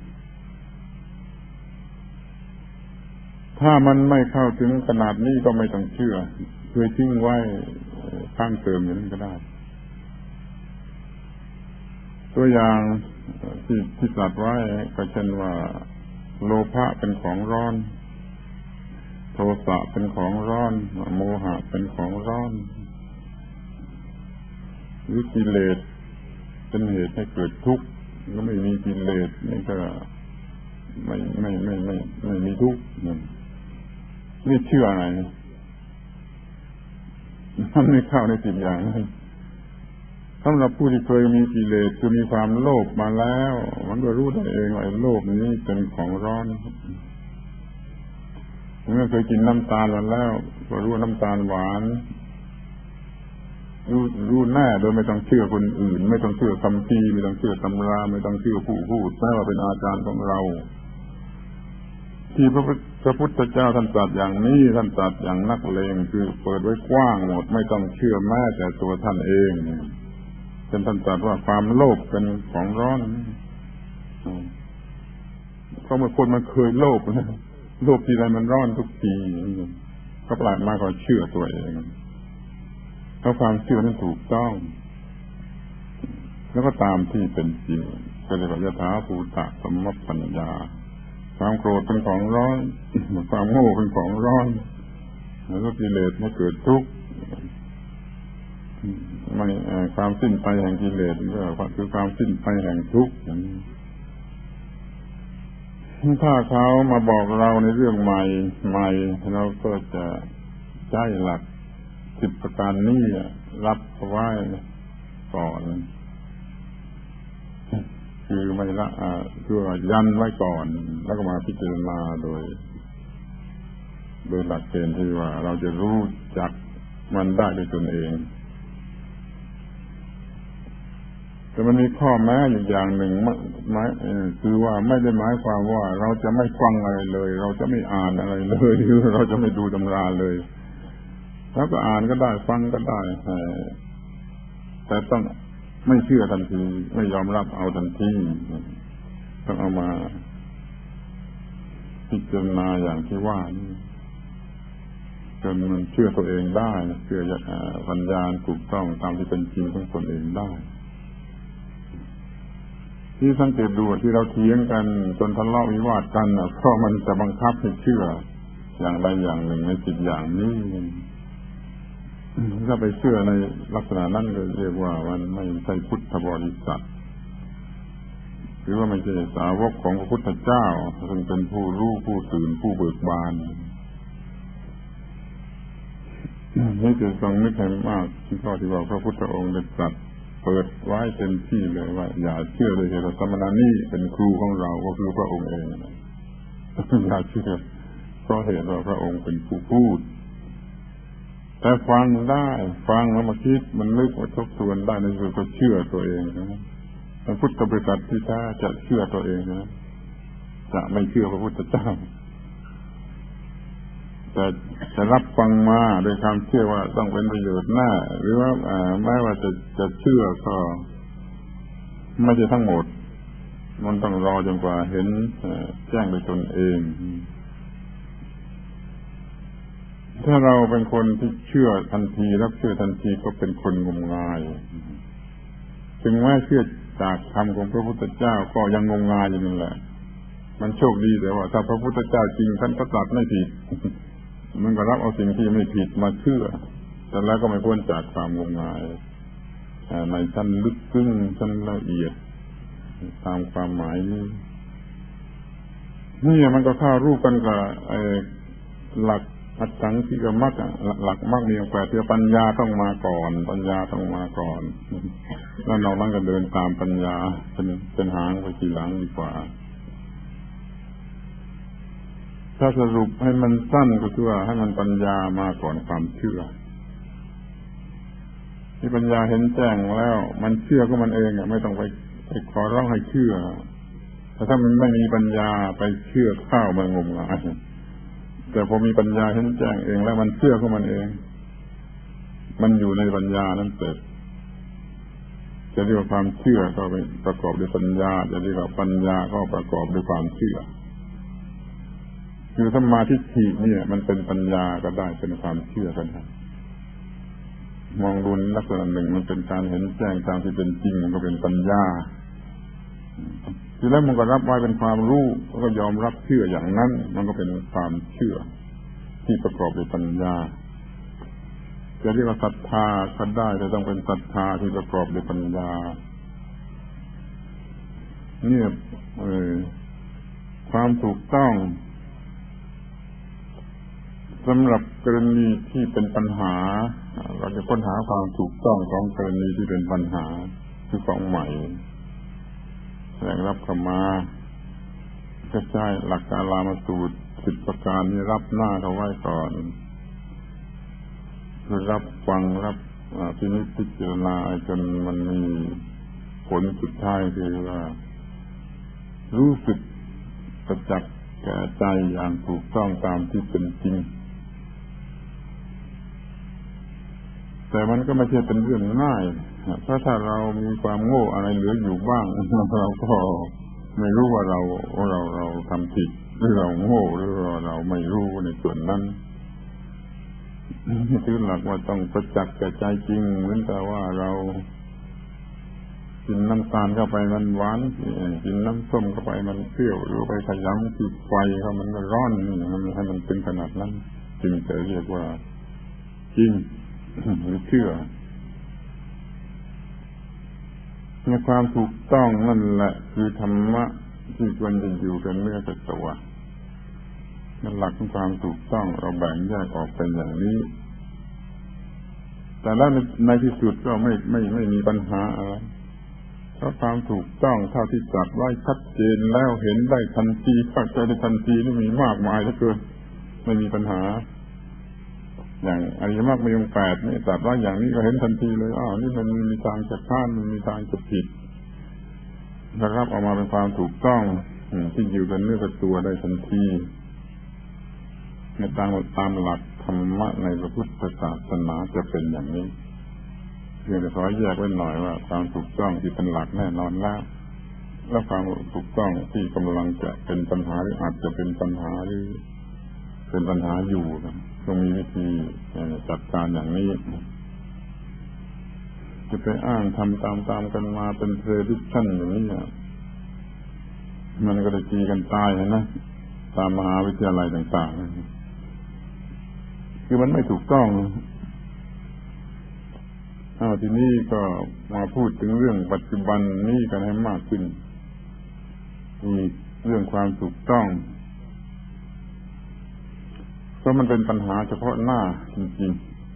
ถ้ามันไม่เข้าถึงขนาดนี้ก็ไม่ต้องเชื่อเคยทิ้งไว้ข้างเติมอย่างนั้นก็ได้ตัวอย่างที่ที่ตรัสไว้ก็เช่นว่าโลภะเป็นของร้อนโทสะเป็นของร้อนโมหะเป็นของร้อนวิกิเลสเป็นเหตุให้เกิดทุกข์ก็ไม่มีกิเลสนี่ก็ไม่ไม่ไม่ไม่ไม่มีทุกข์นี่เชื่ออะไรมันไม่เข้าในสิ่งอย่างนั้นสำหรับผู้ที่เคยมีกิเลสคือมีความโลภมาแล้วมันก็รู้ได้เองว่าไอ้โลภนี้เป็นของร้อนเมื่อเคยกินน้ำตาลมาแล้วก็รู้น้ำตาลหวานรู้รู้แน่โดยไม่ต้องเชื่อคนอื่นไม่ต้องเชื่อคำพีไม่ต้องเชื่อตำราไม่ต้องเชื่อผู้พูดแม้ว่าเป็นอาจารย์ของเราที่พระพระพุทธเจ้าท่านตรัสอย่างนี้ท่านตรัสอย่างนักเลงคือเปิดไว้กว้างหมดไม่ต้องเชื่อแม้แต่ตัวท่านเองเป็นท่านตรัสว่าความโลภเป็นของร้อนเพราะเมื่อคนมันเคยโลภนะโลภทีไรมันร้อนทุกทีก็ปลาดมากกว่าเชื่อตัวเองเพราะความเชื่อนั้นถูกต้องแล้วก็ตามที่เป็นจริงก็เรียกว่ายะถาภูตะสัมมัปปัญญาความโกรธเป็นของร้อนความโง่เป็นของร้อนแล้วก็กิเลสไม่เกิดทุกข์ไม่ความสิ้นไปแห่งกิเลสก็คือความสิ้นไปแห่งทุกข์อย่างนี้ถ้าเขามาบอกเราในเรื่องใหม่ใหม่เราก็จะใช้หลักสิบประการนี้รับไว้ก่อนคือไม่ละคือยันไว้ก่อนแล้วก็มาพิจารณาโดยโดยหลักเกณฑ์ที่ว่าเราจะรู้จักมันได้ด้วยตนเองแต่มันมีข้อแม้อยู่อย่างหนึ่งหมายคือว่าไม่ได้หมายความว่าเราจะไม่ฟังอะไรเลยเราจะไม่อ่านอะไรเลยหรือเราจะไม่ดูตำราเลยแล้วก็อ่านก็ได้ฟังก็ได้แต่ต้องไม่เชื่อทันทีไม่ยอมรับเอาทันทีต้องเอามาพิจารณาอย่างที่ว่านี่จนมันเชื่อตัวเองได้เชื่อปัญญาถูกต้องตามที่เป็นจริงของตนเองได้ที่สังเกตดูที่เราเถียงกันจนทะเลาะวิวาทกันเพราะมันจะบังคับให้เชื่ออย่างใดอย่างหนึ่งในสิ่งอย่างนี้ถ้าไปเชื่อในลักษณะนั้นก็เรียกว่ามันไม่ใช่พุทธบริษัทหรือว่าไม่ใช่สาวกของพระพุทธเจ้าซึ่งเป็นผู้รู้ผู้ตื่นผู้เบิกบานนี่จะต้องนึกให้มากที่ข้อที่ว่าพระพุทธองค์ได้ตรัสเปิดไว้เต็มที่เลยว่าอย่าเชื่อเลยเหตุสมณะนี่เป็นครูของเราก็คือพระองค์เองอย่าเชื่อเพราะเหตุว่าพระองค์เป็นผู้พูดแต่ฟังได้ฟังแล้วมาคิดมันนึกมาทบทวนได้ในสุดก็เชื่อตัวเองนะพระพุทธบริษัทที่แท้จะเชื่อตัวเองนะจะไม่เชื่อพระพุทธเจ้าแต่จะรับฟังมาโดยความเชื่อว่าต้องเป็นประโยชน์แน่หรือว่าแม้ว่าจะจะเชื่อก็ไม่ใช่ทั้งหมดมันต้องรอจนกว่าเห็นแจ้งโดยตนเองถ้าเราเป็นคนที่เชื่อทันทีรับเชื่อทันทีก็เป็นคนงมงายถึงแม้เชื่อจากคำของพระพุทธเจ้าก็ยังงมงายอยู่นั่นแหละมันโชคดีแต่ว่าถ้าพระพุทธเจ้าจริงท่านก็ตรัสไม่ผิดมันก็รับเอาสิ่งที่ไม่ผิดมาเชื่อแต่แล้วก็ไม่พ้นจากความงมงายในชั้นลึกซึ้งชั้นละเอียดตามความหมายนี้นี่มันก็เข้ารูปกันกับหลักอัตถังคิกมัคหลักมรรคมีองค์แปดที่ปัญญาต้องมาก่อนปัญญาต้องมาก่อนแล้วนอกนั้นก็เดินตามปัญญาเป็นเป็นหางไปทีหลังดีกว่าถ้าสรุปให้มันสั้นก็คือว่าให้มันปัญญามาก่อนความเชื่อที่ปัญญาเห็นแจ้งแล้วมันเชื่อก็มันเองอ่ะไม่ต้องไปไปขอร้องให้เชื่อแต่ถ้ามันไม่มีปัญญาไปเชื่อข้าวมันงมงายแต่พอมีปัญญาเห็นแจ้งเองแล้วมันเชื่อก็มันเองมันอยู่ในปัญญานั้นเสร็จจะเรียกว่าความเชื่อก็ประกอบด้วยปัญญาจะเรียกว่าปัญญาก็ประกอบด้วยความเชื่อคือสัมมาทิฏฐิเนี่ยมันเป็นปัญญาก็ได้เป็นความเชื่อกันครับมองดูลักษณะหนึ่งมันเป็นการเห็นแจ้งตามที่เป็นจริงมันก็เป็นปัญญาทีแล้วมันก็รับไว้เป็นความรู้แล้วก็ยอมรับเชื่ออย่างนั้นมันก็เป็นความเชื่อที่ประกอบด้วยปัญญาจะเรียกว่าศรัทธาก็ได้แต่ต้องเป็นศรัทธาที่ประกอบด้วยปัญญาเนี่ยเออความถูกต้องสำหรับกรณีที่เป็นปัญหาเราจะค้นหาความถูกต้องของกรณีที่เป็นปัญหาคือของใหม่แสดงรับเข้ามาก็ใช่หลักการลามสูตรสิบประการนี้รับหน้าเขาไว้ก่อนคือรับฟังรับพินิจพิจารณาจนมันมีผลสุดท้ายคือว่ารู้สึกประจักษ์แก่ใจอย่างถูกต้องตามที่เป็นจริงแต่มันก็ไม่ใช่เป็นเรื่องง่ายเพราะถ้าเรามีความโง่อะไรเหลืออยู่บ้างเราก็ไม่รู้ว่าเราเราเราทำผิดหรือเราโง่หรือว่าเราไม่รู้ในส่วนนั้นถือหลักว่าต้องประจักษ์แก่ใจจริงเหมือนแต่ว่าเรากินน้ำตาลเข้าไปมันหวานกินน้ำส้มเข้าไปมันเปรี้ยวหรือไปขยำที่ไฟเข้ามันก็ร้อนมันให้มันเป็นขนาดนั้นจึงจะเรียกว่าจริงหรือเชื่อในความถูกต้องนั่นแหละคือธรรมะที่ควรจะอยู่กันเนื้อกับตัวนั่นหลักของความถูกต้องเราแบ่งแยกออกเป็นอย่างนี้แต่แล้วในที่สุดก็ไม่ไม่ไม่มีปัญหาอะไรเพราะความถูกต้องเท่าที่ตรัสไว้ชัดเจนแล้วเห็นได้ทันทีเข้าใจได้ทันทีนี่มีมากมายเหลือเกินไม่มีปัญหาอย่างอริยมรรคมีองค์แปดนี่ตรัสว่าอย่างนี้ก็เห็นทันทีเลยอ้าวนี่มันมีทางจะพลาดมันมีทางจะผิดรับออกมาเป็นความถูกต้องที่อยู่กันเนื้อกับตัวได้ทันทีในตามตามหลักธรรมะในพระพุทธศาสนาจะเป็นอย่างนี้เพียงแต่ขอแยกไว้หน่อยว่าความถูกต้องที่เป็นหลักแน่นอนแล้วและความถูกต้องที่กำลังจะเป็นปัญหาหรืออาจจะเป็นปัญหาหรือเป็นปัญหาอยู่ต้องมีวิธีจัดการอย่างนี้จะไปอ้างทำตามๆกันมาเป็นเทรดิชั่นอย่างนี้มันก็ได้ตีกันตายนะตามมหาวิทยาลัยต่างๆคือมันไม่ถูกต้องอ้าวทีนี้ก็มาพูดถึงเรื่องปัจจุบันนี้กันให้มากขึ้นมีเรื่องความถูกต้องเพราะมันเป็นปัญหาเฉพาะหน้าจริง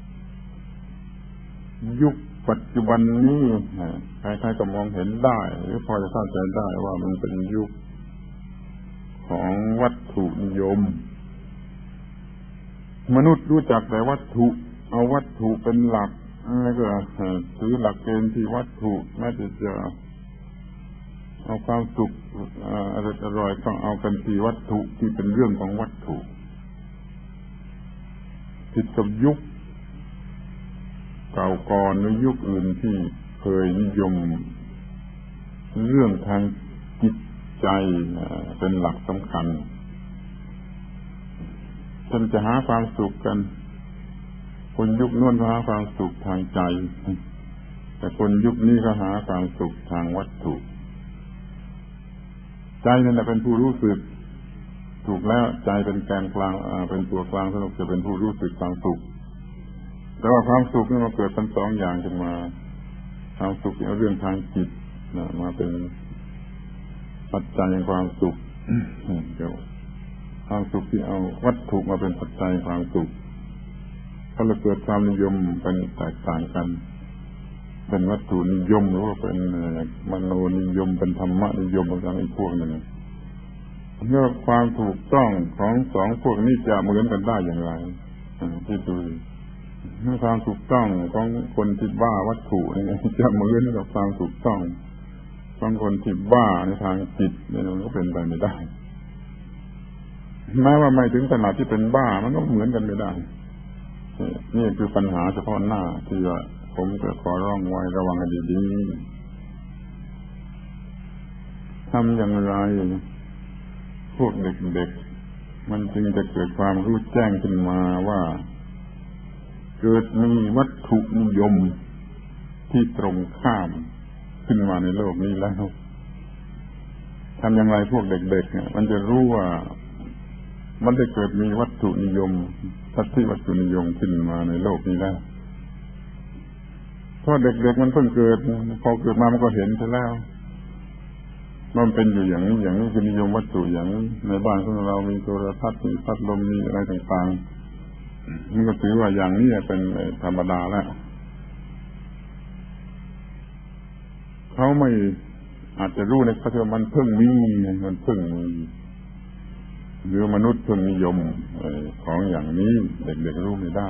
ๆยุคปัจจุบันนี้ใครๆก็มองเห็นได้หรือพอจะเข้าใจได้ว่ามันเป็นยุคของวัตถุนิยมมนุษย์รู้จักแต่วัตถุเอาวัตถุเป็นหลักแล้วก็ถือหลักเกณฑ์ที่วัตถุแม้จะจะเอาความสุขอร่อยๆต้องเอากันที่วัตถุที่เป็นเรื่องของวัตถุผิดกับยุคเก่าก่อนหรือยุคอื่นที่เคยนิยมเรื่องทางจิตใจเป็นหลักสำคัญท่านจะหาความสุขกันคนยุคโน้นก็หาความสุขทางใจแต่คนยุคนี้ก็หาความสุขทางวัตถุใจนั่นแหละเป็นผู้รู้สึกถูกแล้วใจเป็นแกนกลางเป็นตัวกลางสนุกจะเป็นผู้รู้สึกความสุขแต่ว่าความสุขนี่มันเกิดเป็นสองอย่างขึ้นมาความสุขที่เอาเรื่องทางจิตมาเป็นปัจจัยแห่งความสุขเดี๋ยวความสุขที่เอาวัตถุมาเป็นปัจจัยความสุขก็เลยเกิดความนิยมเป็นแตกต่างกันเป็นวัตถุนิยมหรือว่าเป็นมโนนิยมเป็นธรรมะนิยมต่างๆอีกพวกหนึ่งเมื่อความถูกต้องของสองพวกนี้จะเหมือนกันได้อย่างไรที่ดูเมื่อความถูกต้องของคนที่บ้าวัตถุนี่จะเหมือนกับความถูกต้องของคนที่บ้าในทางจิตนี่มันก็เป็นไปไม่ได้แม้ว่าไม่ถึงขนาดที่เป็นบ้ามันก็เหมือนกันไม่ได้นี่คือปัญหาเฉพาะหน้าที่ว่าผมจะขอร้องไว้ระวังให้ดีๆทำอย่างไรพวกเด็กๆมันจึงจะเกิดความรู้แจ้งขึ้นมาว่าเกิดมีวัตถุนิยมที่ตรงข้ามขึ้นมาในโลกนี้แล้วทำอย่างไรพวกเด็กๆเนี่ยมันจะรู้ว่ามันได้เกิดมีวัตถุนิยมทัศน์วัตถุนิยมขึ้นมาในโลกนี้แล้วเพราะเด็กๆมันเพิ่งเกิดพอเกิดมามันก็เห็นซะแล้วมันเป็นอยู่อย่างนี้อย่างนี้คือนิยมวัตถุอย่างนี้ในบ้านของเรามีโทรทัศน์มีพัดลมมีอะไรต่างๆมันก็ถือว่าอย่างนี้เป็นธรรมดาแล้วเขาไม่อาจจะรู้ในปัจจุบันมันเพิ่งมีมันเพิ่งมีหรือมนุษย์เพิ่งนิยมของอย่างนี้เด็กๆรู้ไม่ได้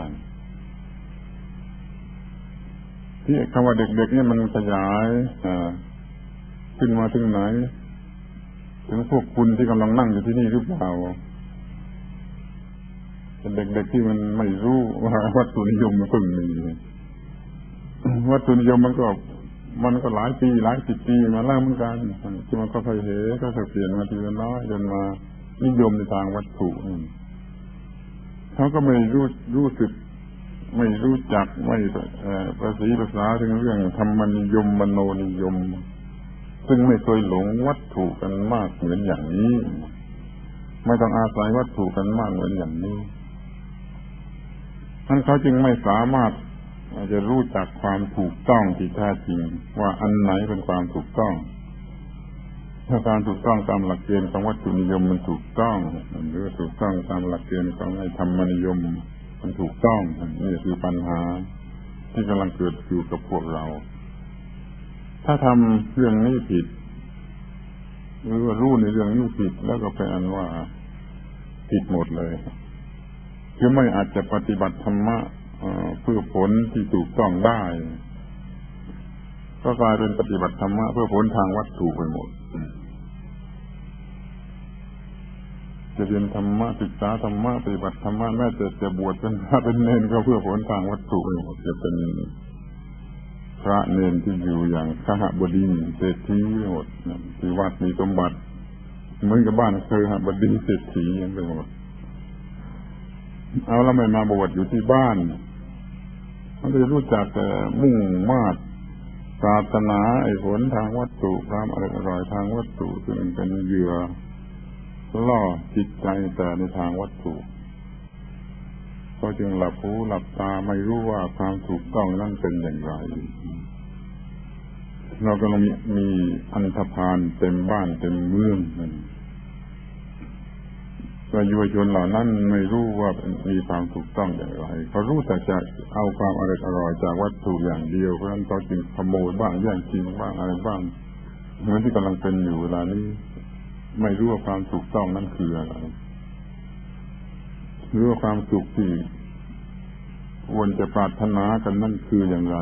ที่คำว่าเด็กๆนี่มันขยายขึ้นมาถึงไหนถึงพวกคุณที่กำลังนั่งอยู่ที่นี่หรือเปล่าเป็นเด็กๆที่มันไม่รู้ว่าวัตถุนิยมมันเพิ่งมีวัตถุนิยมมันก็มันก็หลายปีหลายสิบปีมาแล้วเหมือนกันที่มันก็ค่อยเหก็ค่อยเปลี่ยนมาทีละน้อยจนมานิยมในทางวัตถุเขาก็ไม่รู้รู้สึกไม่รู้จักไม่ภาษีภาษาถึงเรื่องธรรมนิยมมโนนิยมซึ่งไม่เคยหลงวัตถุกันมากเหมือนอย่างนี้ไม่ต้องอาศัยวัตถุกันมากเหมือนอย่างนี้ท่านเขาจึงไม่สามารถจะรู้จักความถูกต้องที่แท้จริงว่าอันไหนเป็นความถูกต้องถ้าการถูกต้องตามหลักเกณฑ์ของวัตถุนิยมมันถูกต้องหรือถูกต้องตามหลักเกณฑ์ของไอ้ธรรมนิยมมันถูกต้องนี่คือปัญหาที่กำลังเกิดอยู่กับพวกเราถ้าทำเรื่องนี้ผิดหรือว่ารู้ในเรื่องนี้ผิดแล้วก็เป็นอันว่าผิดหมดเลยคือไม่อาจจะปฏิบัติธรรมะเพื่อผลที่ถูกต้องได้ก็กลายเป็นปฏิบัติธรรมะเพื่อผลทางวัตถุไปหมดจะเรียนธรรมะศึกษาธรรมะปฏิบัติธรรมะแม้จะจะบวชเป็นพระเป็นเณรก็เพื่อผลทางวัตถุไปหมดจะเป็นพระเณรที่อยู่อย่างขหบดีเศรษฐีหมดที่วัดมีสมบัติเหมือนกับบ้านเคยหบดีเศรษฐีกันไปหมดเอาแล้วไม่มาบวชอยู่ที่บ้านมันจะรู้จักแต่มุ่งมาดปรารถนาไอ้ผลทางวัตถุความอร่อยทางวัตถุซึ่งเป็นเหยื่อล่อจิตใจแต่ในทางวัตถุก็จึงหลับหูหลับตาไม่รู้ว่าความถูกต้องนั่นเป็นอย่างไรเราก็มีมีอันธพาลเต็มบ้านเต็มเมืองนั่นก็ยุวชนเหล่านั้นไม่รู้ว่ามีความถูกต้องอย่างไรเขารู้แต่จะเอาความอร่อยอร่อยจากวัตถุอย่างเดียวเพราะฉะนั้นเขาจึงขโมยบ้างแย่งชิงบ้างอะไรบ้างเหมือนที่กำลังเป็นอยู่เวลานี้ไม่รู้ว่าความถูกต้องนั้นคืออะไรหรือว่าความสุขที่ควรจะปรารถนากันนั่นคืออย่างไร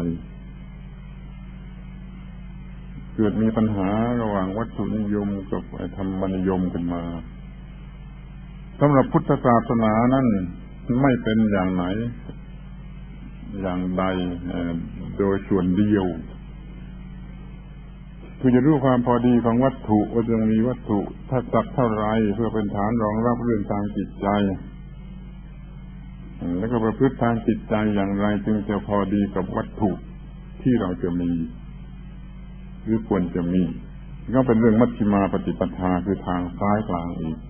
เกิดมีปัญหาระหว่างวัตถุนิยมกับธรรมนิยมกันมาสำหรับพุทธศาสนานั้นไม่เป็นอย่างไหนอย่างใดโดยส่วนเดียวคือจะรู้ความพอดีของวัตถุว่าจะมีวัตถุถ้าจักเท่าไรเพื่อเป็นฐานรองรับเรื่องทางจิตใจแล้วก็ประพฤติทางจิตใจอย่างไรจึงจะพอดีกับวัตถุที่เราจะมีหรือควรจะมีก็เป็นเรื่องมัชฌิมาปฏิปทาคือทางซ้ายกลางอีก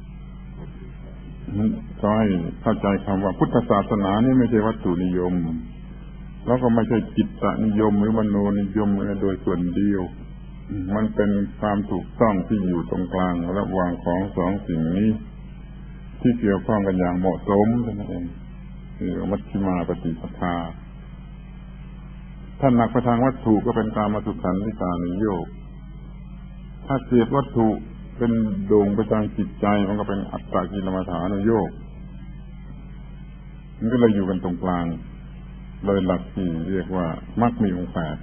ก็ให้เข้าใจคำว่าพุทธศาสนานี่ไม่ใช่วัตถุนิยมแล้วก็ไม่ใช่จิตตนิยมหรือมโนนิยมโดยส่วนเดียวมันเป็นความถูกต้องที่อยู่ตรงกลางระหว่างของสองสิ่งนี้ที่เกี่ยวข้องกันอย่างเหมาะสมนั่นเองคือมัชฌิมาปฏิปทาถ้าหนักไปทางวัตถุก็เป็นกามสุขันธิกานิโยคถ้าเสียดวัตถุเป็นโด่งไปทางจิตใจมันก็เป็นอัตตกิลมัฏฐานโยคมันก็เลยอยู่กันตรงกลางโดยหลักที่เรียกว่ามรรคมีองค์แปด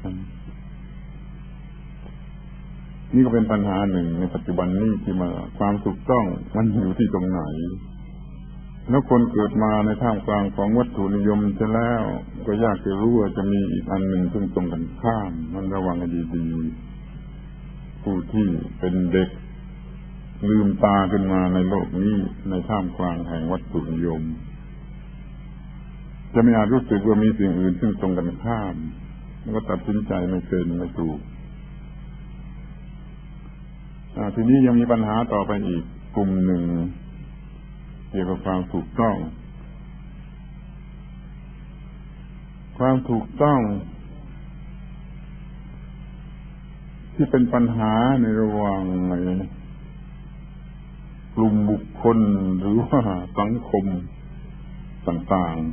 นี่ก็เป็นปัญหาหนึ่งในปัจจุบันนี้ที่มาความถูกต้องมันอยู่ที่ตรงไหนแล้วคนเกิดมาในท่ามกลางของวัตถุนิยมจะแล้วก็ยากจะรู้ว่าจะมีอีกอันหนึ่งซึ่งตรงกันข้ามมันระวังให้ดีๆผู้ที่เป็นเด็กลืมตาขึ้นมาในโลกนี้ในท่ามกลางแห่งวัตถุนิยมจะไม่อาจรู้สึกว่ามีสิ่งอื่นซึ่งตรงกันข้ามแล้วก็ตัดสินใจไม่เป็นไม่ถูกทีนี้ยังมีปัญหาต่อไปอีกกลุ่มหนึ่งเกี่ยวกับความถูกต้องความถูกต้องที่เป็นปัญหาในระหว่างกลุ่มบุคคลหรือว่าสังคมต่าง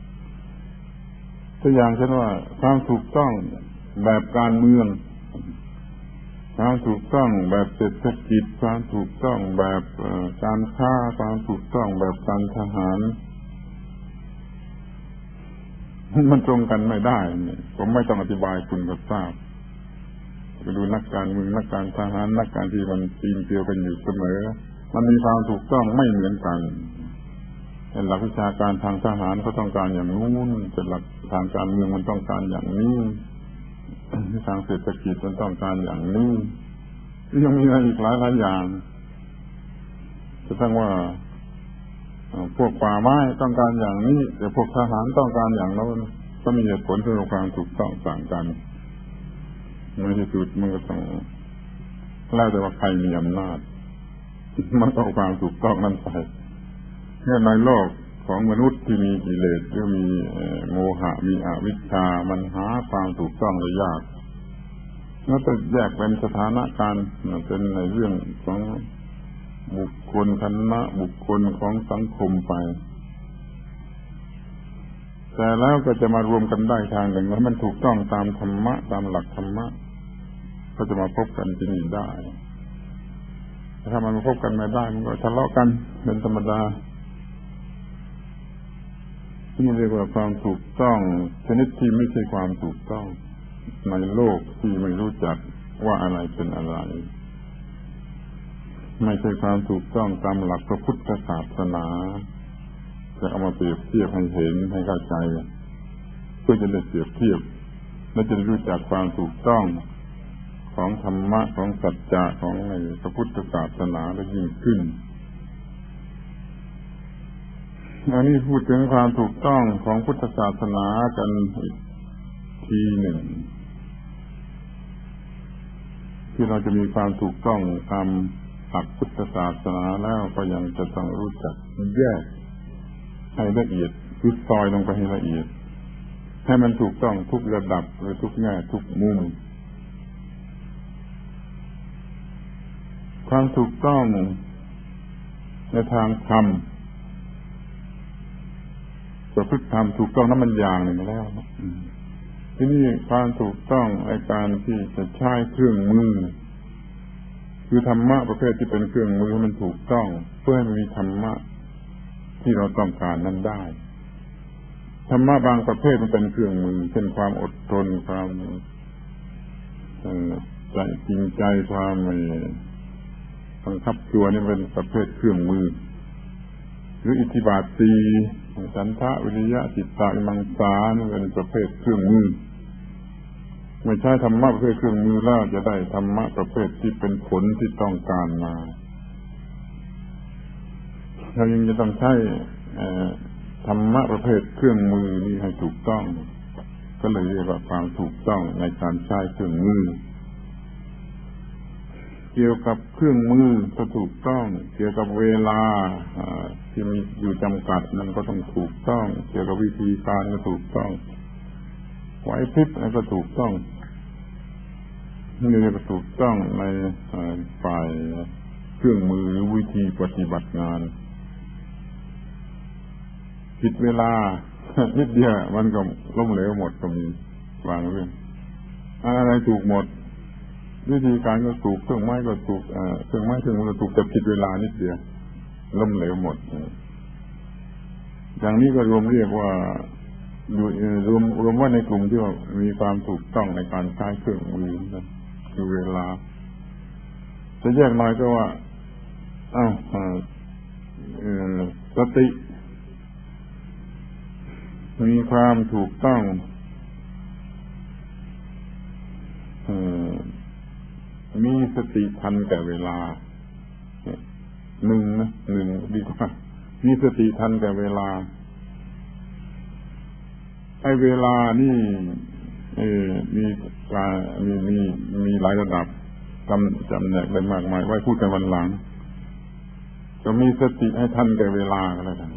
ๆตัวอย่างเช่นว่าความถูกต้องแบบการเมืองความถูกต้องแบบเศรษฐกิจความถูกต้องแบบการค้าความถูกต้องแบบการทหารมันตรงกันไม่ได้ผมไม่ต้องอธิบายคุณก็ทราบไปดูนักการเมืองนักการทหารนักการที่มันปีนเกลียวกันอยู่เสมอมันมีความถูกต้องไม่เหมือนกันในหลักวิชาการทางทหารเขาต้องการอย่างนู้นแต่หลักทางการเมืองมันต้องการอย่างนี้ทางเศรษฐกิจมันต้องการอย่างนี้ยังมีอะไรอีกหลายหลายอย่างจะตั้งว่าพวกป่าไม้ต้องการอย่างนี้แต่พวกทหารต้องการอย่างโน้นก็มีเหตุผลที่เราความถูกต้องต่างกันในที่สุดมันก็ต้องแล้วแต่ว่าใครมีอำนาจมันต้องความถูกต้องนั่นไปแค่ในโลกของมนุษย์ที่มีกิเลสหรือมีโมหะมีอวิชชามันหาความถูกต้องได้ยากแล้วจะแยกเป็นสถานะการเป็นในเรื่องของบุคคลคณะบุคคลของสังคมไปแต่แล้วก็จะมารวมกันได้ทางหนึ่งแล้วมันถูกต้องตามธรรมะตามหลักธรรมะก็จะมาพบกันที่นี่ได้ถ้ามันมาพบกันไม่ได้มันก็ทะเลาะกันเป็นธรรมดาที่เรียกว่าความถูกต้องชนิดที่ไม่ใช่ความถูกต้องในโลกที่ไม่รู้จักว่าอะไรเป็นอะไรไม่ใช่ความถูกต้องตามหลักพระพุทธศาสนาจะเอามาเปรียบเทียบให้เห็นให้เข้าใจเพื่อจะได้เปรียบเทียบและจะรู้จักความถูกต้องของธรรมะของสัจจะของในพระพุทธศาสนาได้ยิ่งขึ้นอันนี้พูดถึงความถูกต้องของพุทธศาสนากันอีกทีหนึ่งที่เราจะมีความถูกต้องตามหลักพุทธศาสนาแล้วก็ยังจะต้องรู้จักแยกให้ละเอียดคือซอยลงไปให้ละเอียดให้มันถูกต้องทุกระดับหรือทุกแง่ทุกมุมความถูกต้องในทางธรรมประพฤติธรรมถูกต้องนั้นมันอย่างหนึ่งแล้วที่นี่ความถูกต้องในการที่จะใช้เครื่องมือคือธรรมะประเภทที่เป็นเครื่องมือมันถูกต้องเพื่อให้มันมีธรรมะที่เราต้องการนั้นได้ธรรมะบางประเภทมันเป็นเครื่องมือเช่นความอดทนความใจจริงใจความบังคับตัวนี่เป็นประเภทเครื่องมือหรืออิทธิบาทสี่ฉันทะวิริยะจิตตะวิมังสานี่เป็นประเภทเครื่องมือไม่ใช่ธรรมะประเภทเครื่องมือแล้วจะได้ธรรมะประเภทที่เป็นผลที่ต้องการมาเรายังจะต้องใช้ธรรมะประเภทเครื่องมือนี่ให้ถูกต้องก็เลยเรียกว่าความถูกต้องในการใช้เครื่องมือเกี่ยวกับเครื่องมือก็ถูกต้องเกี่ยวกับเวลาที่มีอยู่จำกัดนั้นก็ต้องถูกต้องเกี่ยวกับวิธีการก็ถูกต้องไหวพริบอะไรก็ถูกต้องนี่เรียกว่าถูกต้องในฝ่ายเครื่องมือหรือวิธีปฏิบัติงานผิดเวลานิดเดียวมันก็ล้มเหลวหมดก็มีบางเรื่องอะไรถูกหมดวิธีการก็ถูกเครื่องไม้ก็ถูกเครื่องไม้เครื่องมือก็ถูกแต่ผิดเวลานิดเดียวล้มเหลวหมดอย่างนี้ก็รวมเรียกว่าอยู่รวมรวมว่าในกลุ่มที่ว่ามีความถูกต้องในการใช้เครื่องมือนั่นคือเวลาจะแยกหน่อยก็ว่าอ้าวสติมีความถูกต้องมีสติทันแก่เวลาหนึ่งนะหนึ่งดีกว่ามีสติทันแก่เวลาไอ้เวลานี่เออมีการมีมีมีหลายระดับจำจำแนกได้มากมายไว้พูดกันวันหลังจะมีสติให้ทันแก่เวลาก็แล้วกัน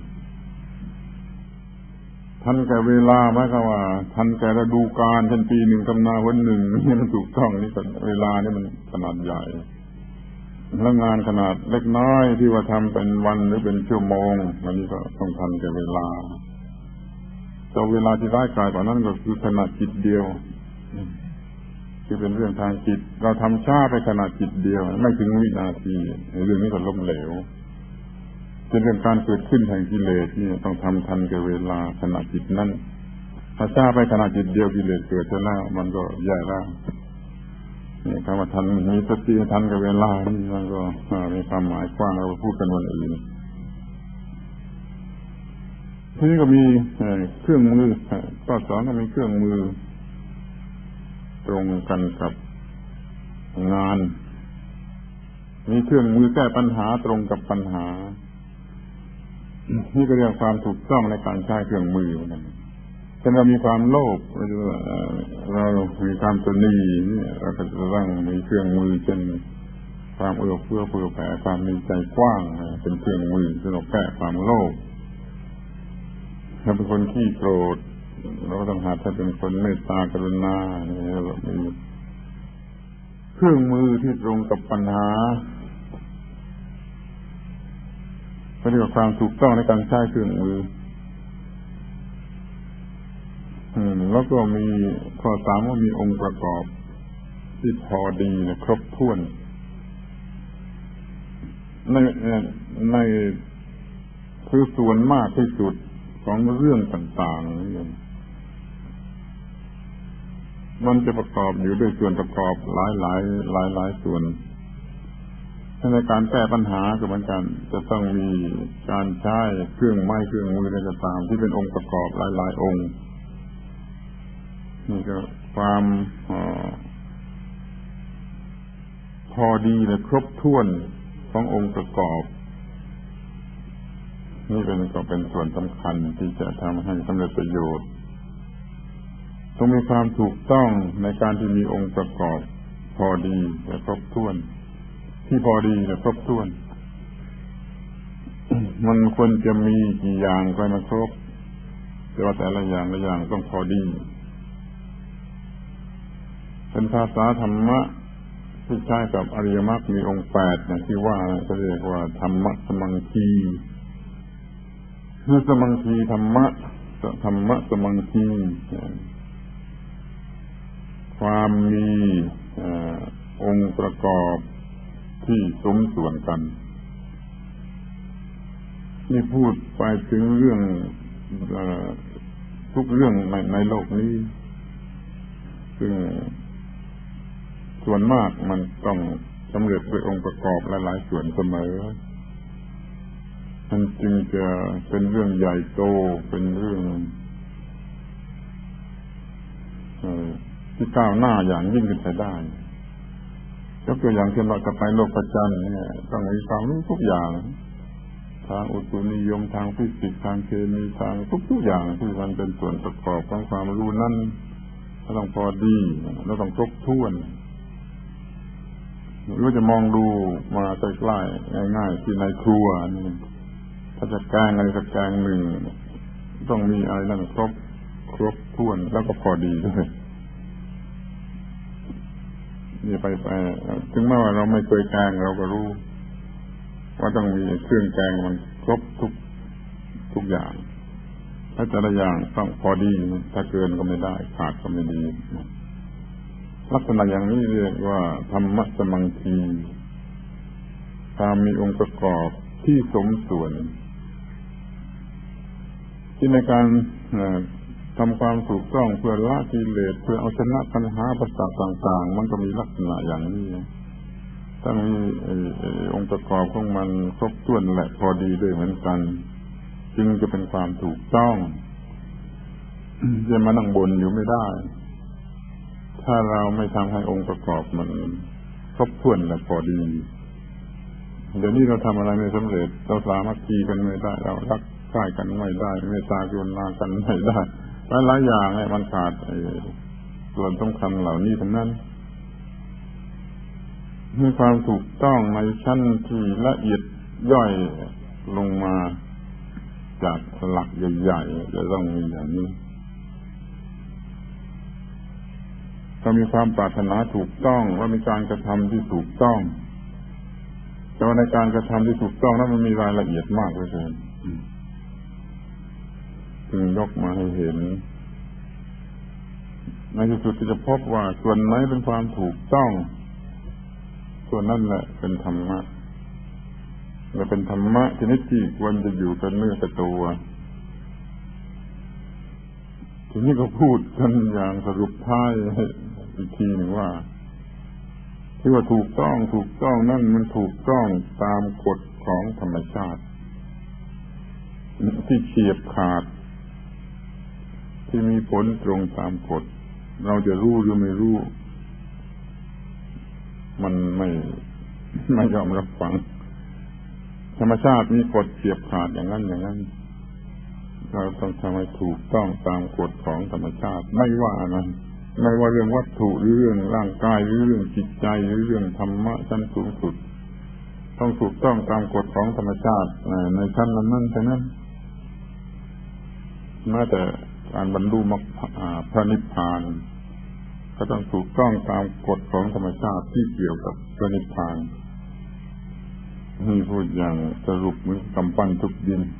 ทันแก่เวลาหมายความว่าทันแก่ฤดูกาลเช่นปีหนึ่งทำนาวันหนึ่งนี่มันถูกต้องนี่เวลานี่มันขนาดใหญ่แล้วงานขนาดเล็กน้อยที่ว่าทำเป็นวันหรือเป็นชั่วโมงอันนี้ก็ต้องทันแก่เวลาแต่เวลาที่ร้ายกาจกว่านั้นก็คือขนาดจิตเดียวที่เป็นเรื่องทางจิตเราทำช้าไปขนาดจิตเดียวไม่ถึงวินาทีเรื่องนี้ก็ล้มเหลวเป็นเรื่องการเกิดขึ้นแห่งกิเลสนี่ต้องทำทันกับเวลาขณะจิตนั้นถ้าช้าไปขณะจิตเดียวกิเลสเกิดแล้วมันก็แย่แล้วนี่คำว่าทันมีสติทันกับเวลานี่มันก็มีความหมายกว้างเราพูดกันวันอื่นทีนี้ก็มีเครื่องมือข้อสองก็มีเครื่องมือตรงกันกับงานมีเครื่องมือแก้ปัญหาตรงกับปัญหานี่ก็เรียกความถูกต้องในการใช้เครื่องมือนั่นถ้าเรามีความโลภเรามีความตนีนี่เราก็จะต้องมีเครื่องมือเช่นความเอื้อเฟื้อเผื่อแผ่ความมีใจกว้างเป็นเครื่องมือสำหรับแก้ความโลภถ้าเป็นคนขี้โกรธเราก็ต้องหาถ้าเป็นคนเมตตากรุณาเนี่ยเรามีเครื่องมือที่ตรงกับปัญหาก็เรียกว่าความถูกต้องในการใช้เครื่องมือแล้วก็มีข้อสามว่ามีองค์ประกอบที่พอดีและครบถ้วนในในคือส่วนมากที่สุดของเรื่องต่างๆนี่มันจะประกอบอยู่ด้วยส่วนประกอบหลายหลายหลายหลายส่วนในการแก้ปัญหาก็เหมือนกันจะต้องมีการใช้เครื่องไม้เครื่องมืออะไรก็ตามที่เป็นองค์ประกอบหลายๆองค์นี่ก็ความพอดีและครบถ้วนขององค์ประกอบนี่เป็นก็เป็นส่วนสำคัญที่จะทำให้สำเร็จประโยชน์ต้องมีความถูกต้องในการที่มีองค์ประกอบพอดีและครบถ้วนที่พอดีและครบถ้วนมันควรจะมีกี่อย่างก็ให้มันครบแต่ว่าแต่ละอย่างละอย่างต้องพอดีเป็นภาษาธรรมะที่ใช้กับอริยมรรคมีองค์แปดอย่างที่ว่าก็เรียกว่าธรรมะสมังคีคือสมังคีธรรมะธรรมะสมังคีความมีองค์ประกอบที่สมส่วนกันนี่พูดไปถึงเรื่องทุกเรื่องในในโลกนี้ซึ่งส่วนมากมันต้องสำเร็จด้วยองค์ประกอบหลายๆส่วนเสมอมันจึงจะเป็นเรื่องใหญ่โตเป็นเรื่องที่ก้าวหน้าอย่างยิ่งขึ้นไปได้ยกตัวอย่างเช่นว่าจะไปโลกประจันทร์เนี่ยต้องมีความรู้ทุกอย่างทางอุตุนิยมทางฟิสิกส์ทางเคมีทางทุกๆอย่างที่มันเป็นส่วนประกอบของความรู้นั้นต้องพอดีแล้วต้องครบถ้วนหรือจะมองดูมาใกล้ๆง่ายๆที่ในครัวนี่ถ้าจะแกงอะไรสักแกงหนึ่งต้องมีอะไรนั่นครบครบถ้วนแล้วก็พอดีด้วยนี่ไปไปถึงแม้ว่าเราไม่เคยแกงเราก็รู้ว่าต้องมีเครื่องแกงมันครบทุกทุกอย่างถ้าแต่ละอย่างต้องพอดีถ้าเกินก็ไม่ได้ขาดก็ไม่ดีลักษณะอย่างนี้เรียกว่าธรรมะสมังคีความมีองค์ประกอบที่สมส่วนที่ในการทำความถูกต้องเพื่อละกิเลสเพื่อเอาชนะปัญหาประสาทต่างๆมันก็มีลักษณะอย่างนี้ต้องมีองค์ประกอบของมันครบถ้วนและพอดีด้วยเหมือนกันจึงจะเป็นความถูกต้องจะมานั่งบนอยู่ไม่ได้ถ้าเราไม่ทำให้องค์ประกอบมันครบถ้วนและพอดีเดี๋ยวนี้เราทำอะไรไม่สำเร็จเราสามัคคีกันไม่ได้เรารักใกล้กันไม่ได้เมตตากรุณากันไม่ได้หลายๆอย่างเนี่ยมันขาดส่วนสำคัญเหล่านี้ทั้งนั้นมีความถูกต้องในชั้นที่ละเอียดย่อยลงมาจากหลักใหญ่ๆจะต้องมีอย่างนี้ถ้ามีความปรารถนาถูกต้องว่ามีการกระทำที่ถูกต้องแต่ว่าในการกระทำที่ถูกต้องนั้นมันมีรายละเอียดมากเลยจึงยกมาให้เห็นในที่สุดจะพบว่าส่วนไหนเป็นความถูกต้องส่วนนั้นแหละเป็นธรรมะและเป็นธรรมะชนิดที่ควรจะอยู่กับเนื้อกับตัวทีนี้ก็พูดกันอย่างสรุปท้ายอีกทีหนึ่งว่าที่ว่าถูกต้องถูกต้องนั่นมันถูกต้องตามกฎของธรรมชาติที่เฉียบขาดที่มีผลตรงตามกฎเราจะรู้หรือไม่รู้มันไม่ไม่ยอมรับฟังธรรมชาติมีกฎเฉียบขาดอย่างนั้นอย่างนั้นเราต้องทำให้ถูกต้องตามกฎของธรรมชาติไม่ว่านะไม่ว่าเรื่องวัตถุหรือเรื่องร่างกายหรือเรื่องจิตใจหรือเรื่องธรรมะชั้นสูงสุดต้องถูกต้องตามกฎของธรรมชาติในชั้นนั้นๆฉะนั้นแม้แต่การบรรลุมรรคพระนิพพานก็ต้องถูกต้องตามกฎของธรรมชาติที่เกี่ยวกับพระนิพพานนี่พูดอย่างสรุปเหมือนกำปั้นทุบดิน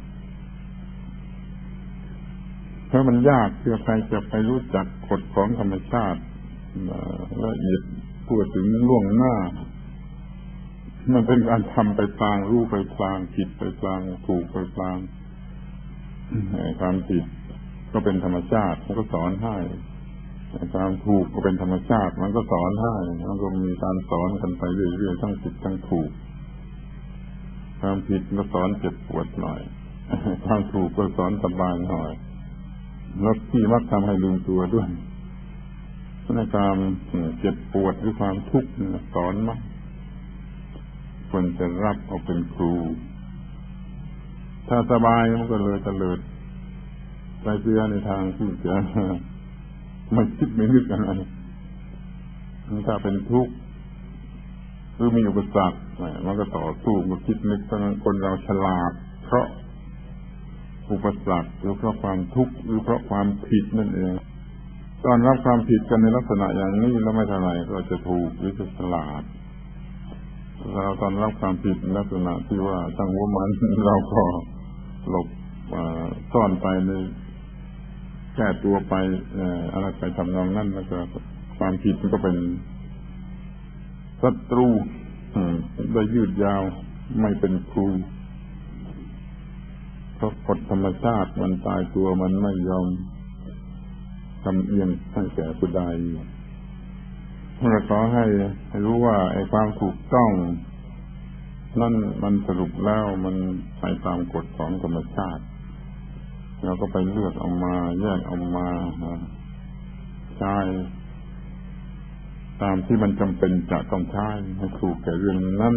เพราะมันยากที่ใครจะไปรู้จักกฎของธรรมชาติละเอียดพูดถึงล่วงหน้ามันเป็นการทำไปพลางรู้ไปพลางผิดไปพลางถูกไปพลางความผิดก็เป็นธรรมชาติมันก็สอนให้ความถูกก็เป็นธรรมชาติมันก็สอนให้มันก็มีการสอนกันไปเรื่อยๆทั้งผิดทั้งถูกความผิดก็สอนเจ็บปวดหน่อยความถูกก็สอนสบายหน่อยแล้วที่มักทำให้ลืมตัวด้วยในการเจ็บปวดหรือความทุกข์สอนมากควรจะรับเอาเป็นครูถ้าสบายมันก็เลยเตลิดไปเสียในทางที่จะไม่คิดไม่นึกอะไรถ้าเป็นทุกข์หรือมีอุปสรรคมันก็ต่อสู้มันคิดนึกเพราะคนเราฉลาดเพราะอุปสรรคหรือเพราะความทุกข์หรือเพราะความผิดนั่นเองตอนรับความผิดกันในลักษณะอย่างนี้แล้วไม่เท่าไหร่ก็จะถูกหรือจะฉลาดเราตอนรับความผิดในลักษณะที่ว่าตั้งหัวมันเราก็หลบซ่อนไปในแก้ตัวไปอะไรไปทำนองนั้นแล้วก็ความผิดมันก็เป็นศัตรูได้ยืดยาวไม่เป็นครูเพราะกฎธรรมชาติมันตายตัวมันไม่ยอมทำเอียงให้แก่ผู้ใดเราขอให้รู้ว่าไอ้ความถูกต้องนั่นมันสรุปแล้วมันไปตามกฎของธรรมชาติเราก็ไปเลือกเอามาแยกเอามาใช้ตามที่มันจำเป็นจะต้องใช้ให้ถูกแก่เรื่องนั้น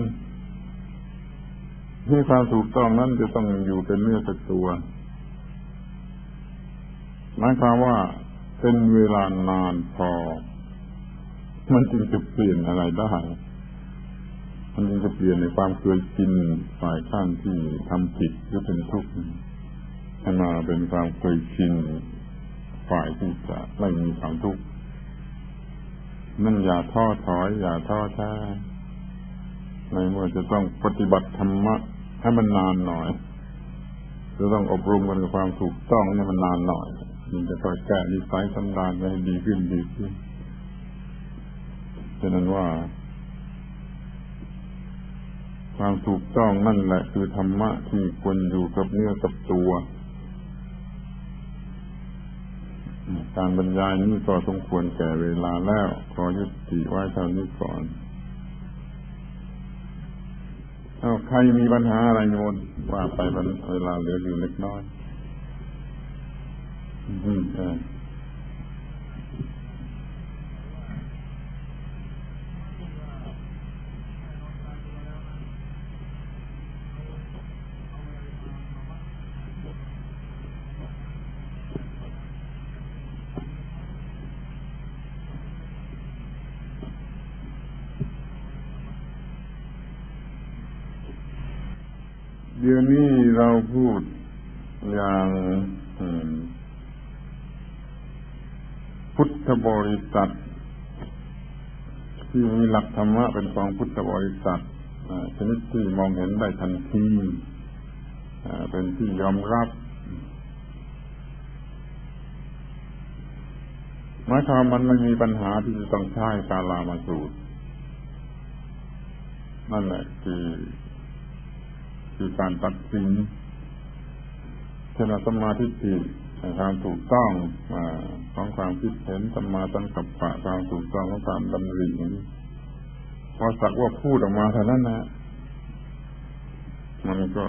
ที่ความถูกต้องนั้นจะต้องอยู่เป็นเนื้อเป็นตัวหมายความว่าเป็นเวลานานพอมันจึงจะเปลี่ยนอะไรได้มันจึงจะเปลี่ยนในความเคยชินฝ่ายข้างที่ทำผิดหรือเป็นทุกข์ให้มาเป็นความเคยชินฝ่ายที่จะไม่มีความทุกข์นั่นอย่าท้อถอยอย่าท้อแท้ในเมื่อจะต้องปฏิบัติธรรมะให้มันนานหน่อยจะต้องอบรมกันกับความถูกต้องให้มันนานหน่อยมันจะค่อยแก้นิสัยสันดานให้ดีขึ้นดีขึ้นฉะนั้นว่าความถูกต้องนั่นแหละคือธรรมะที่ควรอยู่กับเนื้อกับตัวการบรรยายนี้ก็สมควรแก่เวลาแล้วขอยุติไว้เท่านี้ก่อนถ้าใครมีปัญหาอะไรโยนว่าไปเวลาเหลืออยู่เล็กน้อยอืมใช่เดี๋ยวนี้เราพูดอย่างพุทธบริษัทที่มีหลักธรรมะเป็นของพุทธบริษัทชนิดที่มองเห็นได้ทันทีเป็นที่ยอมรับหมายความมันไม่มีปัญหาที่จะต้องใช้กาลามาสูตรนั่นแหละคือคือการตัดสินเช่นสัมมาทิฏฐิความถูกต้องของความคิดเห็นสัมมาสังกัปปะความถูกต้องของความดำรินี้พอสักว่าพูดออกมาเท่านั้นนะมันก็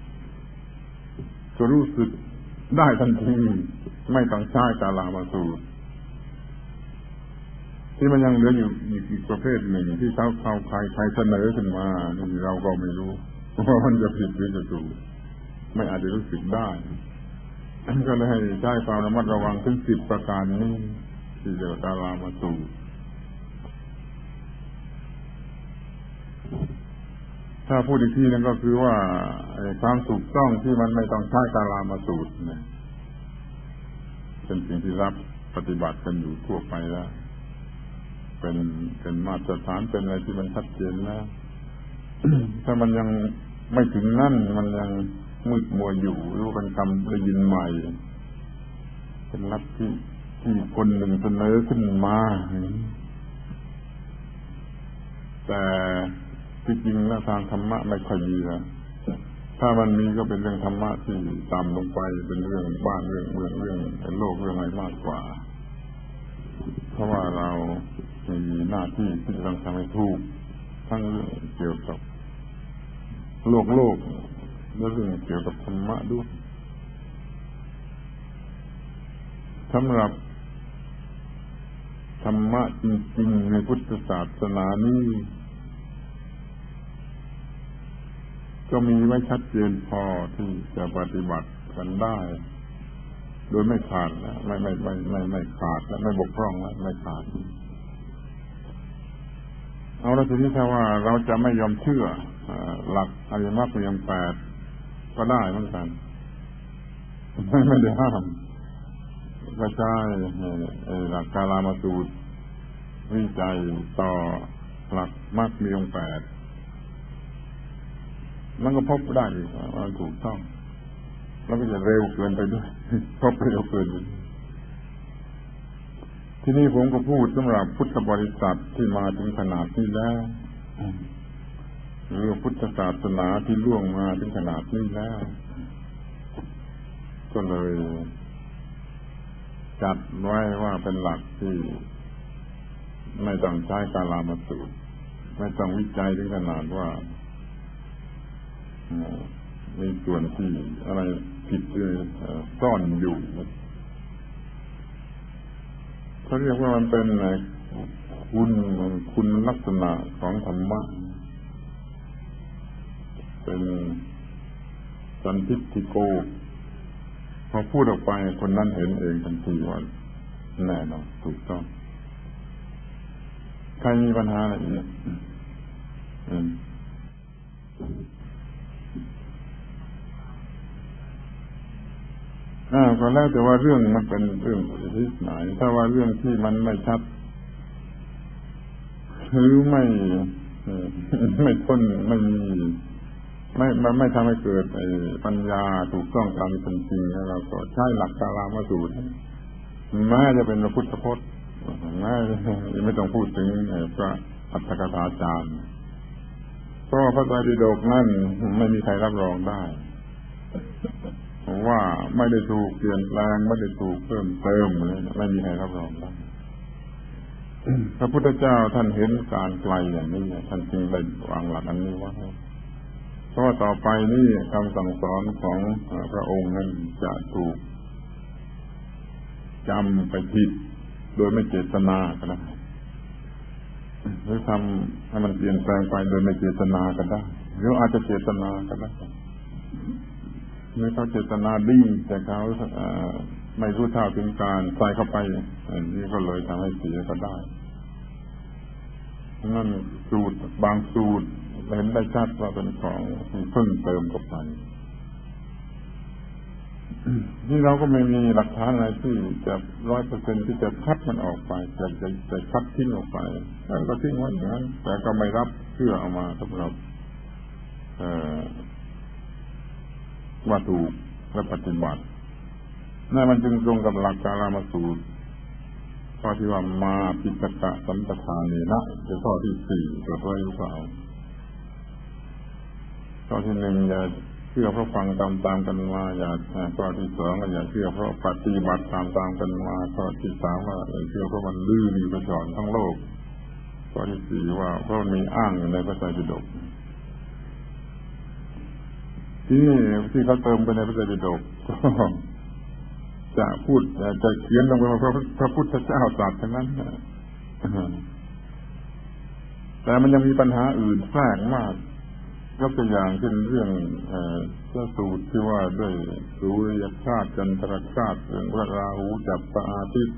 จะรู้สึกได้ทันทีไม่ต้องใช้กาลามาสูตรที่มันยังเหลืออยู่อีกประเภทหนึ่งที่เขาเขาใครใครเสนอขึ้นมานี่เราก็ไม่รู้ว่ามันจะผิดหรือจะถูกไม่อาจจะรู้สึกได้ก็เลยให้ใช้ความระมัดระวังถึงสิบประการนี้ที่เรียกว่ากาลามาสูตรถ้าพูดอีกทีนึงก็คือว่าความถูกต้องที่มันไม่ต้องใช้กาลามาสูตรเนี่ยเป็นสิ่งที่รับปฏิบัติกันอยู่ทั่วไปแล้วเป็นเป็นมาตรฐานเป็นอะไรที่มันชัดเจนแล้วถ้ามันยังไม่ถึงนั่นมันยังมืดมัวอยู่รู้เป็นคำได้ยินใหม่เป็นลัทธิที่คนหนึ่งเสนอขึ้นมาแต่ที่จริงแล้วทางธรรมะไม่ค่อยมีนะถ้ามันมีก็เป็นเรื่องธรรมะที่ต่ำลงไปเป็นเรื่องบ้านเรื่องเมืองเรื่องเป็นโลกเรื่องอะไรมากกว่าเพราะว่าเรามีหน้าที่ที่จะต้องทำให้ถูกทั้งเรื่องเกี่ยวกับโลกโลกและเรื่องเกี่ยวกับธรรมะด้วยสำหรับธรรมะจริงๆในพุทธศาสนานี้ก็มีไว้ชัดเจนพอที่จะปฏิบัติกันได้โดยไม่ขาดนะไม่ไม่ไม่ไม่ไม่ขาดและไม่บกพร่องและไม่ขาดเอาละทีนี้ถ้าว่าเราจะไม่ยอมเชื่อหลักอริยมรรคมีองค์แปดก็ได้เหมือนกันไม่ไม่ได้ห้ามก็ใช่หลักกาลามาสูตรวิจัยต่อหลักมรรคมีองค์แปดมันก็พบได้ว่าถูกต้องแล้วก็จะเร็วเกินไปด้วยพบเร็วเกินที่นี่ผมก็พูดสำหรับพุทธบริษัทที่มาถึงขนาดนี้แล้วหรือพุทธศาสนาที่ล่วงมาถึงขนาดนี้แล้วก็เลยจัดไว้ว่าเป็นหลักที่ไม่ต้องใช้กาลามสูตรไม่ต้องวิจัยถึงขนาดว่ามีส่วนที่อะไรผิดซ่อนอยู่เขาเรียกว่ามันเป็นคุณคุณลักษณะของธรรมะเป็นสันทิฏฐิโกพอพูดออกไปคนนั้นเห็นเองทันทีว่าแน่นอนถูกต้องใครมีปัญหาอะไรเนี่ยอืมอ่าก็แล้วแต่ว่าเรื่องมันเป็นเรื่องที่ไหนถ้าว่าเรื่องที่มันไม่ชัดหรือไม่ไม่ทนไม่มีไม่ไม่ไม่ทำให้เกิดไอ้ปัญญาถูกต้องตามเป็นจริงแล้วเราก็ใช้หลักกาลามสูตรแม้จะเป็นพระพุทธพจน์แม้ไม่ต้องพูดถึงพระอัตถกถาจารย์เพราะพระไตรปิฎกนั่นไม่มีใครรับรองได้ว่าไม่ได้ถูกเปลี่ยนแปลงไม่ได้ถูกเพิ่มเติมเลยไม่มีใครรับรองได้พระพุทธเจ้าท่านเห็นการไกลอย่างนี้ท่านจึงได้วางหลักอันนี้ไว้เพราะว่าต่อไปนี่คำสั่งสอนของพระองค์นั้นจะถูกจำไปผิดโดยไม่เจตนาก็ได้หรือทำให้มันเปลี่ยนแปลงไปโดยไม่เจตนาก็ได้หรืออาจจะเจตนาก็ได้เมื่อเขาเจตนาดีแต่เขาไม่รู้เท่าถึงการใส่เข้าไปอันนี้ก็เลยทำให้เสียก็ได้นั่นสูตรบางสูตรเห็นได้ชัดว่าเป็นของที่เพิ่มเติมเข้าไปนี่เราก็ไม่มีหลักฐานอะไรที่จะร้อยเปอร์เซ็นต์ที่จะคัดมันออกไปจะจะจะคัดทิ้งออกไปแล้วก็ทิ้งไว้อย่างนั้นแต่ก็ไม่รับเชื่อเอามาสำหรับว่าถูกและปฏิบัตินั่นมันจึงตรงกับหลักกาลามสูตรข้อที่ว่ามาปิตกะสัมปทานเนนะเป็นข้อที่สี่ตัวไว้หรือเปล่าข้อที่หนึ่งอย่าเชื่อเพราะฟังตามๆกันมาอย่าข้อที่สองก็อย่าเชื่อเพราะปฏิบัติตามๆกันมาข้อที่สามว่าอย่าเชื่อเพราะมันลื่นไปสอนทั้งโลกข้อที่สี่ว่าเพราะมันมีอ้างอยู่ในพระไตรปิฎกที่ที่เขาเติมไปในพระไตรปิฎกจะพูดจะเขียนลงไปว่าพระพุทธเจ้าตรัสทั้งนั้นแต่มันยังมีปัญหาอื่นแทรกมากยกตัวอย่างเช่นเรื่องเจ้าสูตรที่ว่าด้วยสุริยคราสจันทรคราสเรื่องพระราหูจับพระอาทิตย์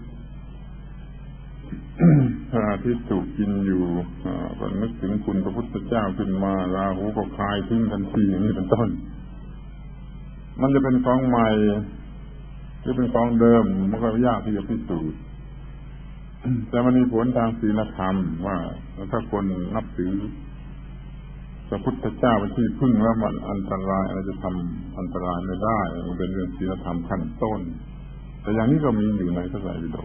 พระอาทิตย์ถูกกินอยู่ก็นึกถึงคุณพระพุทธเจ้าขึ้นมาราหูก็คายทิ้งทันทีอย่างนี้เป็นต้นมันจะเป็นของใหม่หรือเป็นของเดิมมันก็ยากที่จะพิสูจน์แต่มันมีผลทางศีลธรรมว่าถ้าคนนับถือพระพุทธเจ้าเป็นที่พึ่งแล้วมันอันตรายอะไรจะทำอันตรายไม่ได้มันเป็นเรื่องศีลธรรมขั้นต้นแต่อย่างนี้ก็มีอยู่ในพระไตรปิฎก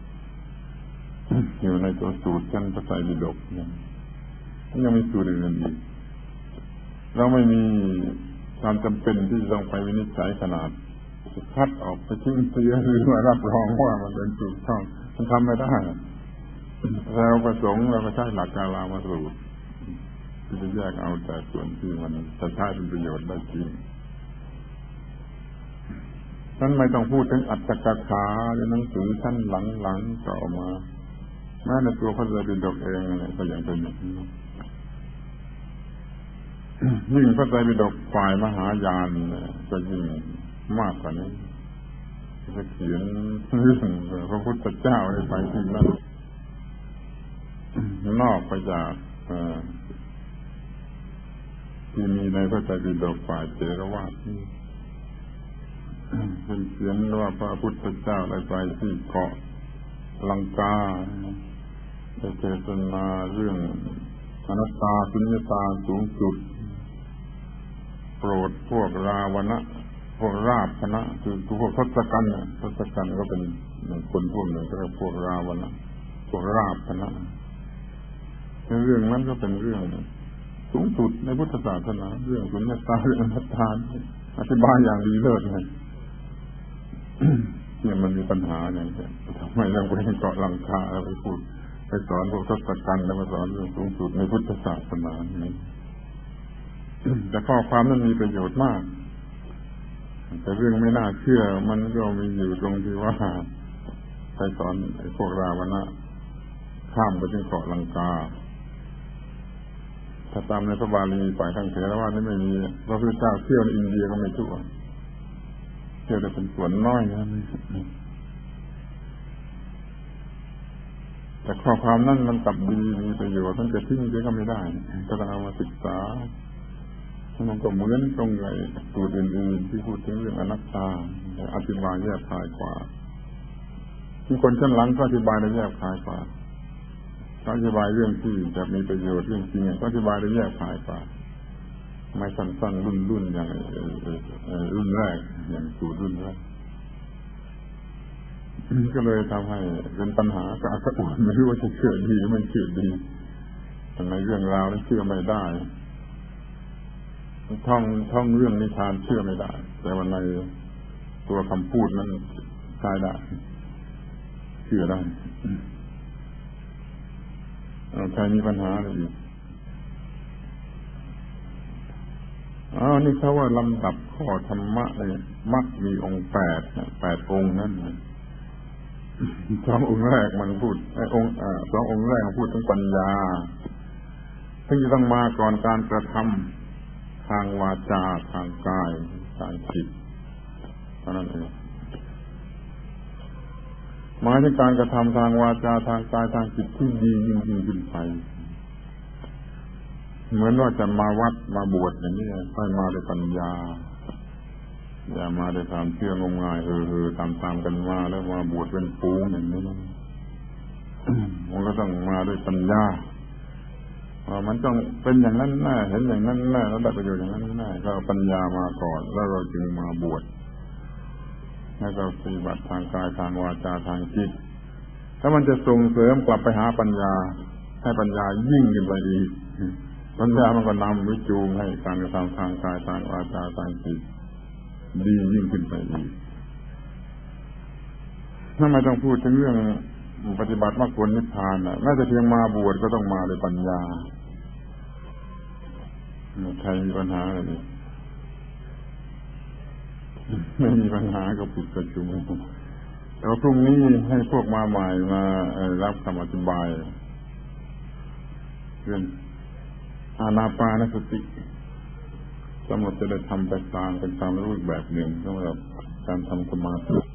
อยู่ในตัวสูตรชั้นพระไตรปิฎกยังมีสูตรอื่นอีกเราไม่มีความจำเป็นที่จะต้องไปวินิจฉัยขนาดคัดออกไปทิ้งเสียหรือว่ารับรองว่ามันเป็นถูกต้องมันทำไม่ได้เราประสงค์เราก็ใช้หลักกาลามสูตรที่จะแยกเอาแต่ส่วนที่มันจะใช้เป็นประโยชน์ได้จริงท่านไม่ต้องพูดถึงอัตถกถาหรือหนังสือท่านหลังๆต่อมาแม้ในตัวพระไตรปิฎกเองเนี่ยก็ยังเป็นอย่างนี้ยิ่งพระไตรปิฎกฝ่ายมหายานก็ยิ่งมากกว่านี้จะเขียนเรื่องพระพุทธเจ้าให้ไปที่นั่นนอกไปจากที่มีในพระไตรปิฎกฝ่ายเถรวาทนี่เป็นเขียนว่าพระพุทธเจ้าได้ไปที่เกาะลังกาได้เทศนาเรื่องอนัตตาสุญญตาสูงสุดโปรดพวกราวนะพวกราบคณะคือพวกทศกัณฐ์ทศกัณฐ์ก็เป็นคนพวกหนึ่งก็เรียกพวกราวนะพวกราบคณะเรื่องนั้นก็เป็นเรื่องสูงสุดในพุทธศาสนาเรื่องสุญญตาเรื่องอนัตตาอธิบายอย่างดีเลิศเลยเนี่ยมันมีปัญหาอย่างนี้ทำไมยังไปเกาะลังคาแล้วไปพูดไปสอนพวกทศกัณฐ์แล้วมาสอนเรื่องสูงสุดในพุทธศาสนานี้แต่ข้อความนั้นมีประโยชน์มากแต่เรื่องไม่น่าเชื่อมันก็มีอยู่ตรงที่ว่าไปสอนไอ้พวกราวนะข้ามไปถึงเกาะลังกาถ้าตามในพระบาลีฝ่ายทางเถรวาทนี่ไม่มีพระพุทธเจ้าเที่ยวในอินเดียก็ไม่ทั่วเที่ยวได้เป็นส่วนน้อยนะแต่ข้อความนั้นมันกลับดีมีประโยชน์มันจะทิ้งก็ไม่ได้ก็ต้องเอามาศึกษามันก็เหมือนตรงไหนสูตรอื่นๆที่พูดถึงเรื่องอนัตตาอธิบายแยกคายกว่าที่คนชั้นหลังก็อธิบายได้แยกคายกว่าเขาอธิบายเรื่องที่จะมีประโยชน์เรื่องจริงก็อธิบายได้แยกคายกว่าไม่สั้นๆรุ่นๆอย่างรุ่นแรกอย่างสูตรรุ่นแรกก็เลยทำให้เป็นปัญหากระอักกระอ่วนไม่รู้ว่าจะเชื่อดีหรือไม่เชื่อดีในเรื่องราวนั้นเชื่อไม่ได้ท่องท่องเรื่องนิทานเชื่อไม่ได้แต่ว่าในตัวคำพูดนั้นใช้ได้เชื่อได้ใครมีปัญหาอะไรอีกอ๋อนี่เขาว่าลำดับข้อธรรมะเนี่ยมักมีองค์แปดแปดองค์นั่นสององค์แรกมันพูดไอ้องค์อ่าสององค์แรกมันพูดถึงปัญญาซึ่งจะต้องมาก่อนการกระทำทางวาจาทางกายทางจิตเท่านั้นเองหมายถึงการกระทำทางวาจาทางกายทางจิตที่ดียิ่งยิ่งขึ้นไปเหมือนว่าจะมาวัดมาบวชอย่างนี้ให้มาด้วยปัญญาอย่ามาด้วยความเชื่องมงายเออเออตามตามกันมาแล้วมาบวชเป็นปูงอย่างนี้มันก็ต้องมาด้วยปัญญามันต้องเป็นอย่างนั้นแน่เห็นอย่างนั้นแน่แล้วได้ประโยชน์อย่างนั้นแน่ก็ปัญญามาก่อนแล้วเราจึงมาบวชให้เราปฏิบัติทางกายทางวาจาทางจิตถ้ามันจะส่งเสริมกลับไปหาปัญญาให้ปัญญายิ่งขึ้นไปอีกปัญญามันก็นำวิจูงให้การกระทำทางกายทางวาจาทางจิตดียิ่งขึ้นไปอีกถ้าไม่ต้องพูดถึงเรื่องปฏิบัติมรรคผลนิพพานน่ะแม้แต่เพียงมาบวชก็ต้องมาด้วยปัญญาใครมีปัญหาอะไรนี่ไม่มีปัญหาก็ปิดประชุมแต่ว่าพรุ่งนี้ให้พวกมาใหม่มารับคำอธิบายเรื่องอานาปานสติสำหรับจะได้ทำไปตามเป็นความรู้อีกแบบหนึ่งสำหรับการทำสมาธิ